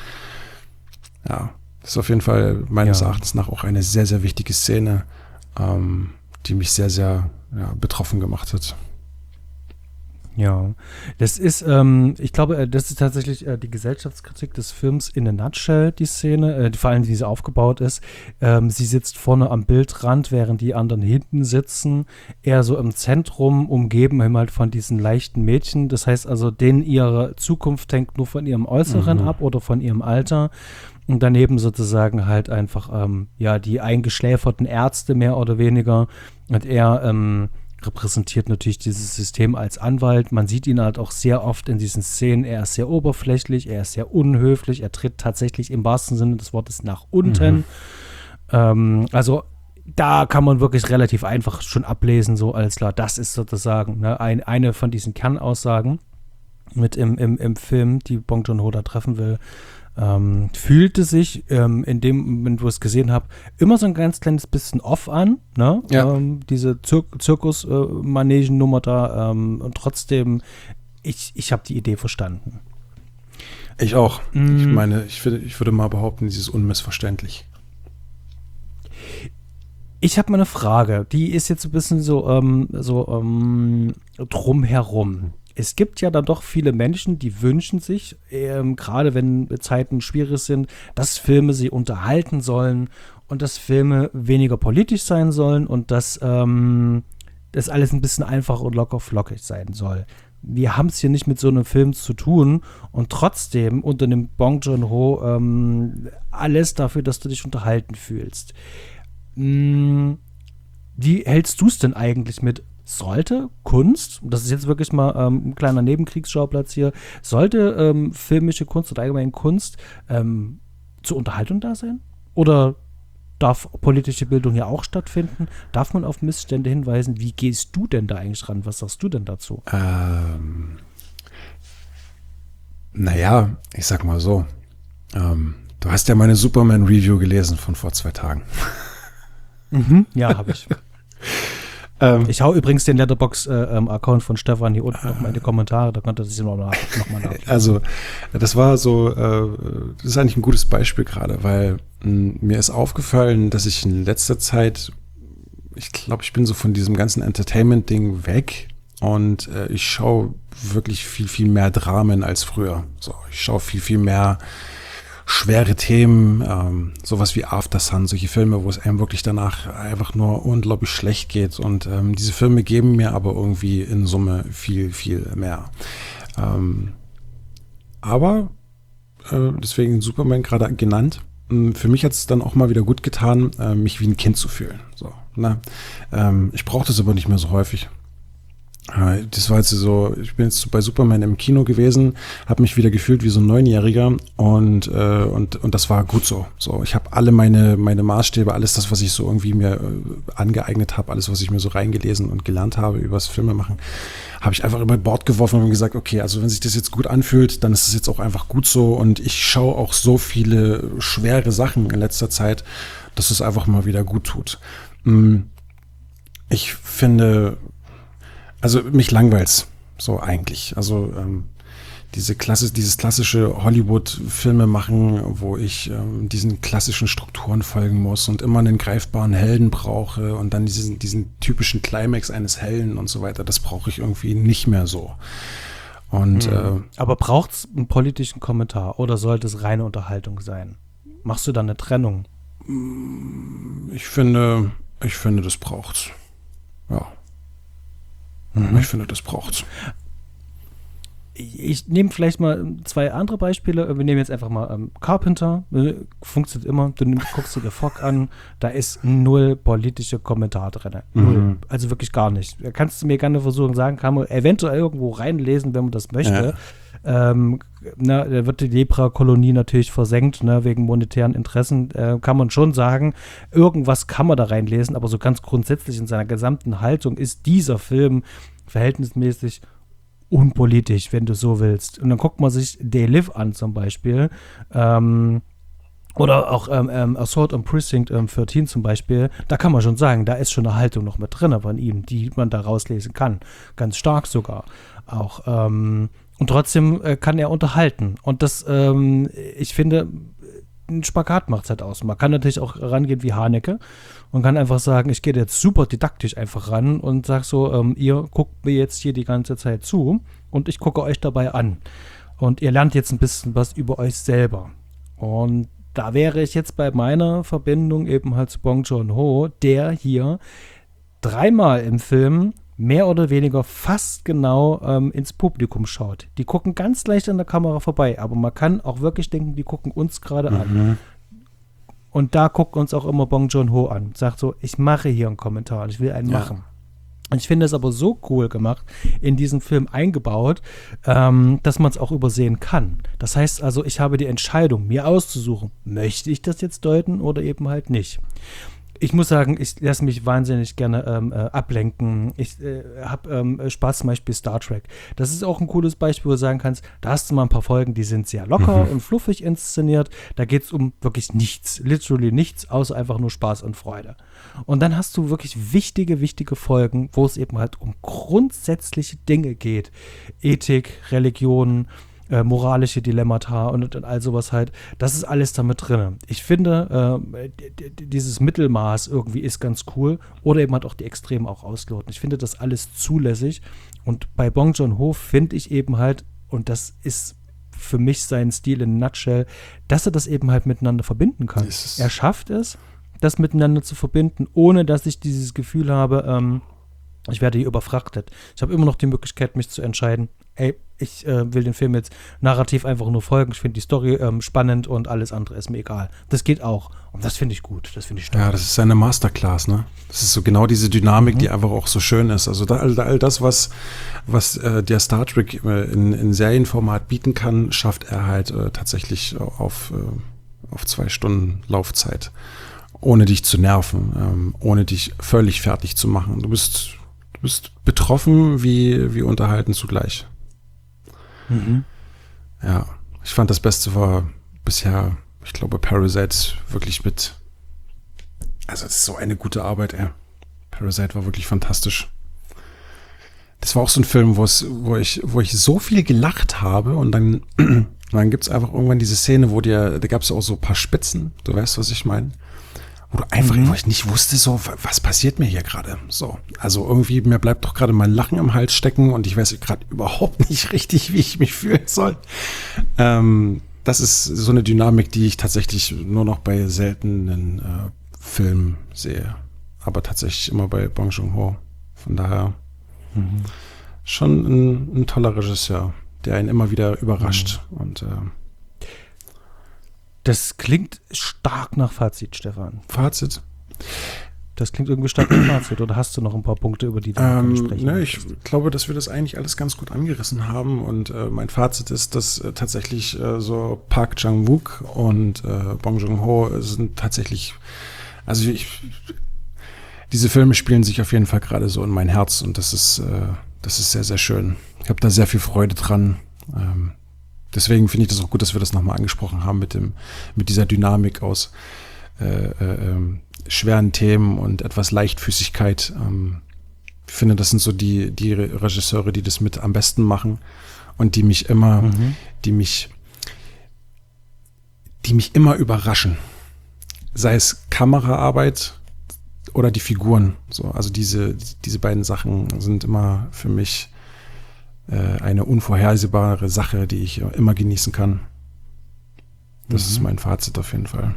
ja, das ist auf jeden Fall meines ja. Erachtens nach auch eine sehr, sehr wichtige Szene, ähm, die mich sehr, sehr ja, betroffen gemacht hat. Ja, das ist, ähm, ich glaube, das ist tatsächlich äh, die Gesellschaftskritik des Films in a nutshell, die Szene, äh, vor allem, wie sie aufgebaut ist. Ähm, sie sitzt vorne am Bildrand, während die anderen hinten sitzen, eher so im Zentrum, umgeben halt von diesen leichten Mädchen. Das heißt also, denen ihre Zukunft hängt nur von ihrem Äußeren mhm. ab oder von ihrem Alter. Und daneben sozusagen halt einfach, ähm, ja, die eingeschläferten Ärzte mehr oder weniger. Und er, ähm, repräsentiert natürlich dieses System als Anwalt. Man sieht ihn halt auch sehr oft in diesen Szenen. Er ist sehr oberflächlich, er ist sehr unhöflich, er tritt tatsächlich im wahrsten Sinne des Wortes nach unten. Mhm. Ähm, also da kann man wirklich relativ einfach schon ablesen, so alles klar, das ist sozusagen ne, ein, eine von diesen Kernaussagen mit im, im, im Film, die Bong Joon-ho da treffen will. Ähm, fühlte sich, ähm, in dem Moment, wo ich es gesehen habe, immer so ein ganz kleines bisschen off an, ne? Ja. Ähm, diese Zir- Zirkus-Manegen-Nummer da ähm, und trotzdem, ich, ich habe die Idee verstanden. Ich auch. Mm. Ich meine, ich würde, ich würde mal behaupten, dieses unmissverständlich. Ich habe mal eine Frage, die ist jetzt ein bisschen so, ähm, so ähm, drumherum. Es gibt ja dann doch viele Menschen, die wünschen sich, ähm, gerade wenn Zeiten schwierig sind, dass Filme sie unterhalten sollen und dass Filme weniger politisch sein sollen und dass ähm, das alles ein bisschen einfach und locker flockig sein soll. Wir haben es hier nicht mit so einem Film zu tun und trotzdem unternimmt Bong Joon-ho ähm, alles dafür, dass du dich unterhalten fühlst. Hm, wie hältst du es denn eigentlich mit sollte Kunst, das ist jetzt wirklich mal ähm, ein kleiner Nebenkriegsschauplatz hier, sollte ähm, filmische Kunst oder allgemein Kunst ähm, zur Unterhaltung da sein? Oder darf politische Bildung ja auch stattfinden? Darf man auf Missstände hinweisen? Wie gehst du denn da eigentlich ran? Was sagst du denn dazu? Ähm, naja, ich sag mal so, Ähm, du hast ja meine Superman-Review gelesen von vor zwei Tagen. Mhm. Ja, habe ich. ähm, Ich hau übrigens den Letterboxd-Account äh, von Stefan hier unten nochmal in die Kommentare, da könnt ihr sich noch, nach, noch mal nachlesen. Also, das war so, äh, das ist eigentlich ein gutes Beispiel gerade, weil mh, mir ist aufgefallen, dass ich in letzter Zeit, ich glaube, ich bin so von diesem ganzen Entertainment-Ding weg und äh, ich schaue wirklich viel, viel mehr Dramen als früher. So, ich schaue viel, viel mehr schwere Themen, ähm, sowas wie After Sun, solche Filme, wo es einem wirklich danach einfach nur unglaublich schlecht geht. Und ähm, diese Filme geben mir aber irgendwie in Summe viel, viel mehr. Ähm, aber, äh, deswegen Superman gerade genannt, mh, für mich hat es dann auch mal wieder gut getan, äh, mich wie ein Kind zu fühlen. So, ne? ähm, ich brauche das aber nicht mehr so häufig. Das war jetzt so, ich bin jetzt bei Superman im Kino gewesen, habe mich wieder gefühlt wie so ein Neunjähriger und, äh, und, und das war gut so. So, ich habe alle meine, meine Maßstäbe, alles das, was ich so irgendwie mir äh, angeeignet habe, alles, was ich mir so reingelesen und gelernt habe über das Filmemachen, habe ich einfach über Bord geworfen und gesagt, okay, also wenn sich das jetzt gut anfühlt, dann ist es jetzt auch einfach gut so und ich schaue auch so viele schwere Sachen in letzter Zeit, dass es einfach mal wieder gut tut. Ich finde, Also mich langweilt's so eigentlich. Also ähm, diese Klasse, dieses klassische Hollywood-Filme machen, wo ich ähm, diesen klassischen Strukturen folgen muss und immer einen greifbaren Helden brauche und dann diesen, diesen typischen Climax eines Helden und so weiter, das brauche ich irgendwie nicht mehr so. Und Mhm. äh, Aber braucht's einen politischen Kommentar oder sollte es reine Unterhaltung sein? Machst du da eine Trennung? ich finde, ich finde, das braucht's. Ja. Mhm. Ich finde, das braucht's. Ich, ich nehme vielleicht mal zwei andere Beispiele. Wir nehmen jetzt einfach mal ähm, Carpenter. Äh, Funktioniert immer. Du nimm, guckst dir The Fog an. Da ist null politische Kommentar drin. Null. Mhm. Also wirklich gar nicht. Kannst du mir gerne versuchen, sagen, kann man eventuell irgendwo reinlesen, wenn man das möchte. Ja. Ähm, na, da wird die Lepra-Kolonie natürlich versenkt, ne, wegen monetären Interessen. Äh, kann man schon sagen, irgendwas kann man da reinlesen, aber so ganz grundsätzlich in seiner gesamten Haltung ist dieser Film verhältnismäßig unpolitisch, wenn du so willst. Und dann guckt man sich They Live an zum Beispiel. Ähm, oder auch ähm, ähm, Assault on Precinct ähm, dreizehn zum Beispiel. Da kann man schon sagen, da ist schon eine Haltung noch mit drin von ihm, die man da rauslesen kann. Ganz stark sogar. Auch ähm, und trotzdem äh, kann er unterhalten. Und das, ähm, ich finde, ein Spagat macht es halt aus. Man kann natürlich auch rangehen wie Haneke und kann einfach sagen, ich gehe jetzt super didaktisch einfach ran und sag so, ähm, ihr guckt mir jetzt hier die ganze Zeit zu und ich gucke euch dabei an. Und ihr lernt jetzt ein bisschen was über euch selber. Und da wäre ich jetzt bei meiner Verbindung eben halt zu Bong Joon-ho, der hier dreimal im Film mehr oder weniger fast genau ähm, ins Publikum schaut. Die gucken ganz leicht an der Kamera vorbei, aber man kann auch wirklich denken, die gucken uns gerade Mhm. an. Und da guckt uns auch immer Bong Joon-ho an. Sagt so, ich mache hier einen Kommentar und ich will einen Ja. machen. Und ich finde es aber so cool gemacht, in diesen Film eingebaut, ähm, dass man es auch übersehen kann. Das heißt also, ich habe die Entscheidung, mir auszusuchen, möchte ich das jetzt deuten oder eben halt nicht. Ich muss sagen, ich lasse mich wahnsinnig gerne ähm, äh, ablenken. Ich äh, habe ähm, Spaß, zum Beispiel Star Trek. Das ist auch ein cooles Beispiel, wo du sagen kannst, da hast du mal ein paar Folgen, die sind sehr locker Mhm. und fluffig inszeniert. Da geht es um wirklich nichts, literally nichts, außer einfach nur Spaß und Freude. Und dann hast du wirklich wichtige, wichtige Folgen, wo es eben halt um grundsätzliche Dinge geht. Ethik, Religion, äh, moralische Dilemmata und, und all sowas halt. Das ist alles damit drin. Ich finde, äh, d- d- dieses Mittelmaß irgendwie ist ganz cool. Oder eben halt auch die Extreme auch ausloten. Ich finde das alles zulässig. Und bei Bong Joon-ho finde ich eben halt, und das ist für mich sein Stil in a nutshell, dass er das eben halt miteinander verbinden kann. Es ist- Er schafft es, das miteinander zu verbinden, ohne dass ich dieses Gefühl habe, ähm, ich werde hier überfrachtet. Ich habe immer noch die Möglichkeit, mich zu entscheiden, ey, ich äh, will den Film jetzt narrativ einfach nur folgen. Ich finde die Story ähm, spannend und alles andere ist mir egal. Das geht auch. Und das finde ich gut. Das finde ich stark. Ja, das ist seine Masterclass, ne? Das ist so genau diese Dynamik, die einfach auch so schön ist. Also da, all, all das, was, was äh, der Star Trek äh, in, in Serienformat bieten kann, schafft er halt äh, tatsächlich auf, äh, auf zwei Stunden Laufzeit. Ohne dich zu nerven, ähm, ohne dich völlig fertig zu machen. Du bist, du bist betroffen wie, wie unterhalten zugleich. Mhm. Ja, ich fand das Beste war bisher, ich glaube, Parasite wirklich mit, also das ist so eine gute Arbeit, ey. Parasite war wirklich fantastisch. Das war auch so ein Film, wo es, wo ich, wo ich so viel gelacht habe und dann, dann gibt es einfach irgendwann diese Szene, wo dir, da gab es auch so ein paar Spitzen, du weißt, was ich meine? Wo du einfach, mhm. wo ich nicht wusste, so, was passiert mir hier gerade? So, also irgendwie, mir bleibt doch gerade mein Lachen im Hals stecken und ich weiß gerade überhaupt nicht richtig, wie ich mich fühlen soll. Ähm, das ist so eine Dynamik, die ich tatsächlich nur noch bei seltenen äh, Filmen sehe. Aber tatsächlich immer bei Bong Joon-ho. Von daher mhm. schon ein, ein toller Regisseur, der einen immer wieder überrascht. Mhm. Und äh, das klingt stark nach Fazit, Stefan. Fazit? Das klingt irgendwie stark nach Fazit. Oder hast du noch ein paar Punkte, über die du ähm, sprechen ne, Ich glaube, dass wir das eigentlich alles ganz gut angerissen haben. Und äh, mein Fazit ist, dass äh, tatsächlich äh, so Park Chan-wook und äh, Bong Joon-ho sind tatsächlich, also ich, diese Filme spielen sich auf jeden Fall gerade so in mein Herz. Und das ist, äh, das ist sehr, sehr schön. Ich habe da sehr viel Freude dran. Ähm, Deswegen finde ich das auch gut, dass wir das nochmal angesprochen haben mit dem, mit dieser Dynamik aus äh, äh, schweren Themen und etwas Leichtfüßigkeit. Ähm, ich finde, das sind so die, die Regisseure, die das mit am besten machen und die mich immer, mhm. die mich, die mich immer überraschen. Sei es Kameraarbeit oder die Figuren. So, also diese, diese beiden Sachen sind immer für mich eine unvorhersehbare Sache, die ich immer genießen kann. Das mhm. ist mein Fazit auf jeden Fall.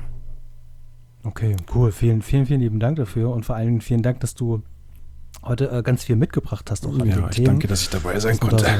Okay, cool. Vielen, vielen, vielen lieben Dank dafür und vor allem vielen Dank, dass du heute äh, ganz viel mitgebracht hast. Auch an ja, den ich Themen, danke, dass ich dabei sein konnte. Da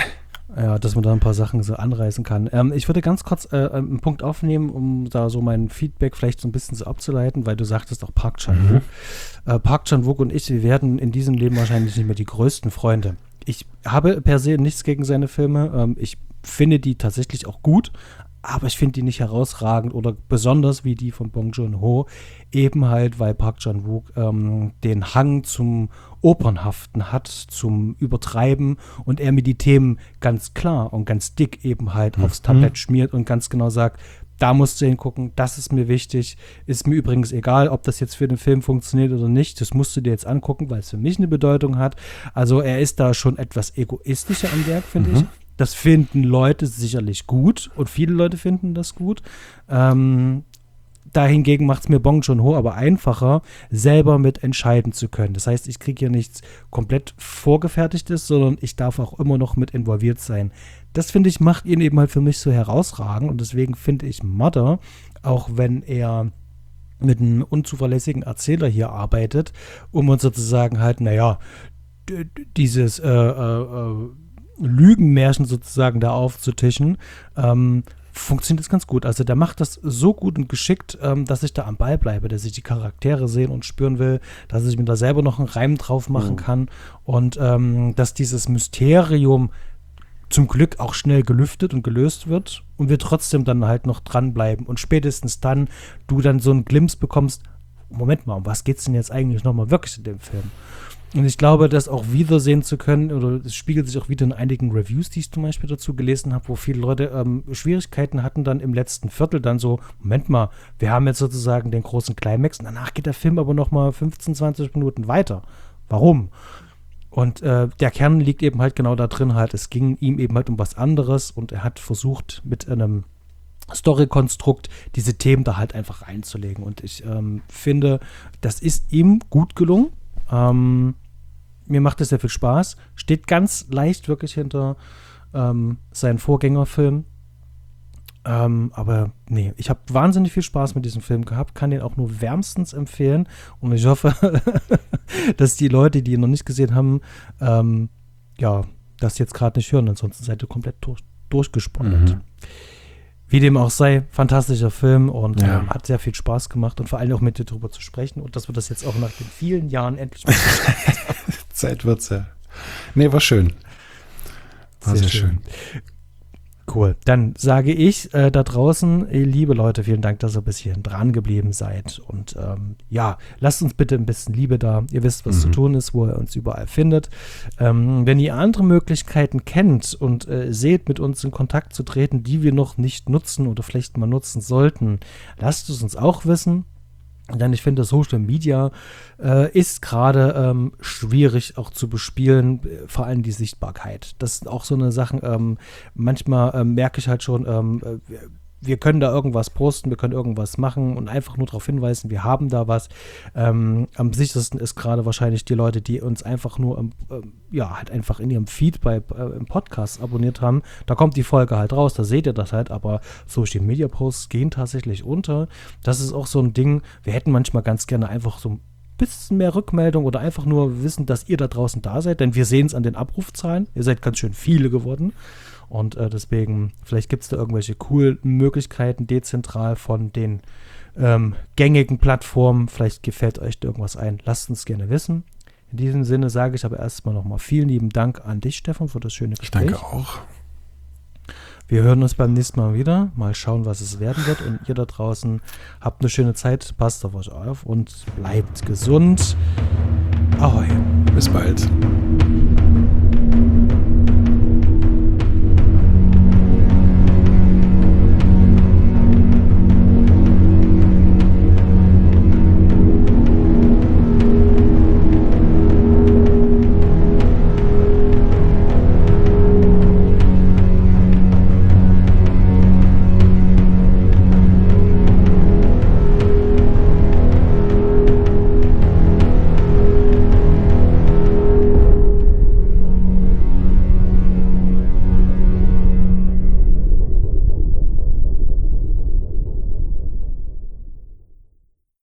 so, ja, dass man da ein paar Sachen so anreißen kann. Ähm, ich würde ganz kurz äh, einen Punkt aufnehmen, um da so mein Feedback vielleicht so ein bisschen so abzuleiten, weil du sagtest auch Park Chan-wook. Mhm. Äh, Park Chan-wook und ich, wir werden in diesem Leben wahrscheinlich nicht mehr die größten Freunde. Ich habe per se nichts gegen seine Filme. Ähm, ich finde die tatsächlich auch gut, aber ich finde die nicht herausragend oder besonders wie die von Bong Joon-ho. Eben halt, weil Park Chan-wook ähm, den Hang zum Opernhaften hat, zum Übertreiben und er mir die Themen ganz klar und ganz dick eben halt mhm. aufs Tablett schmiert und ganz genau sagt, da musst du hingucken, das ist mir wichtig. Ist mir übrigens egal, ob das jetzt für den Film funktioniert oder nicht. Das musst du dir jetzt angucken, weil es für mich eine Bedeutung hat. Also er ist da schon etwas egoistischer am Werk, finde mhm. ich. Das finden Leute sicherlich gut und viele Leute finden das gut. Ähm, dahingegen macht es mir Bong Joon-ho aber einfacher, selber mit entscheiden zu können. Das heißt, ich kriege hier nichts komplett Vorgefertigtes, sondern ich darf auch immer noch mit involviert sein. Das, finde ich, macht ihn eben halt für mich so herausragend und deswegen finde ich Mother, auch wenn er mit einem unzuverlässigen Erzähler hier arbeitet, um uns sozusagen halt, naja, d- dieses äh, äh, Lügenmärchen sozusagen da aufzutischen, ähm, funktioniert das ganz gut. Also der macht das so gut und geschickt, ähm, dass ich da am Ball bleibe, dass ich die Charaktere sehen und spüren will, dass ich mir da selber noch einen Reim drauf machen mhm. kann und ähm, dass dieses Mysterium zum Glück auch schnell gelüftet und gelöst wird und wir trotzdem dann halt noch dranbleiben und spätestens dann du dann so einen Glimpse bekommst, Moment mal, um was geht's denn jetzt eigentlich nochmal wirklich in dem Film? Und ich glaube, das auch wiedersehen zu können, oder es spiegelt sich auch wieder in einigen Reviews, die ich zum Beispiel dazu gelesen habe, wo viele Leute ähm, Schwierigkeiten hatten dann im letzten Viertel dann so, Moment mal, wir haben jetzt sozusagen den großen Climax und danach geht der Film aber nochmal fünfzehn, zwanzig Minuten weiter. Warum? Und äh, der Kern liegt eben halt genau da drin halt, es ging ihm eben halt um was anderes und er hat versucht mit einem Story-Konstrukt diese Themen da halt einfach reinzulegen und ich ähm, finde, das ist ihm gut gelungen. Ähm, mir macht es sehr viel Spaß. Steht ganz leicht wirklich hinter ähm, seinen Vorgängerfilm. Ähm, aber nee, ich habe wahnsinnig viel Spaß mit diesem Film gehabt, kann den auch nur wärmstens empfehlen und ich hoffe, dass die Leute, die ihn noch nicht gesehen haben, ähm, ja, das jetzt gerade nicht hören, ansonsten seid ihr komplett durch, durchgesponnen. Mhm. Wie dem auch sei, fantastischer Film und ja. ähm, hat sehr viel Spaß gemacht und vor allem auch mit dir drüber zu sprechen und dass wir das jetzt auch nach den vielen Jahren endlich mal Zeit wird's ja. Nee, war schön. War sehr, sehr schön. schön. Cool. Dann sage ich äh, da draußen, äh, liebe Leute, vielen Dank, dass ihr bis hierhin dran geblieben seid. Und ähm, ja, lasst uns bitte ein bisschen Liebe da. Ihr wisst, was mhm. zu tun ist, wo ihr uns überall findet. Ähm, wenn ihr andere Möglichkeiten kennt und äh, seht, mit uns in Kontakt zu treten, die wir noch nicht nutzen oder vielleicht mal nutzen sollten, lasst es uns auch wissen. Denn ich finde, Social Media äh, ist gerade ähm, schwierig auch zu bespielen, äh, vor allem die Sichtbarkeit. Das sind auch so eine Sachen, ähm, manchmal ähm, merke ich halt schon, ähm, äh, wir können da irgendwas posten, wir können irgendwas machen und einfach nur darauf hinweisen, wir haben da was. Ähm, am sichersten ist gerade wahrscheinlich die Leute, die uns einfach nur, ähm, äh, ja, halt einfach in ihrem Feed bei, äh, im Podcast abonniert haben. Da kommt die Folge halt raus, da seht ihr das halt, aber Social Media Posts gehen tatsächlich unter. Das ist auch so ein Ding, wir hätten manchmal ganz gerne einfach so ein bisschen mehr Rückmeldung oder einfach nur wissen, dass ihr da draußen da seid, denn wir sehen es an den Abrufzahlen. Ihr seid ganz schön viele geworden. Und äh, deswegen, vielleicht gibt es da irgendwelche coolen Möglichkeiten dezentral von den ähm, gängigen Plattformen. Vielleicht gefällt euch da irgendwas ein. Lasst uns gerne wissen. In diesem Sinne sage ich aber erstmal nochmal vielen lieben Dank an dich, Stefan, für das schöne Gespräch. Ich danke auch. Wir hören uns beim nächsten Mal wieder. Mal schauen, was es werden wird. Und ihr da draußen habt eine schöne Zeit. Passt auf euch auf und bleibt gesund. Ahoi. Bis bald.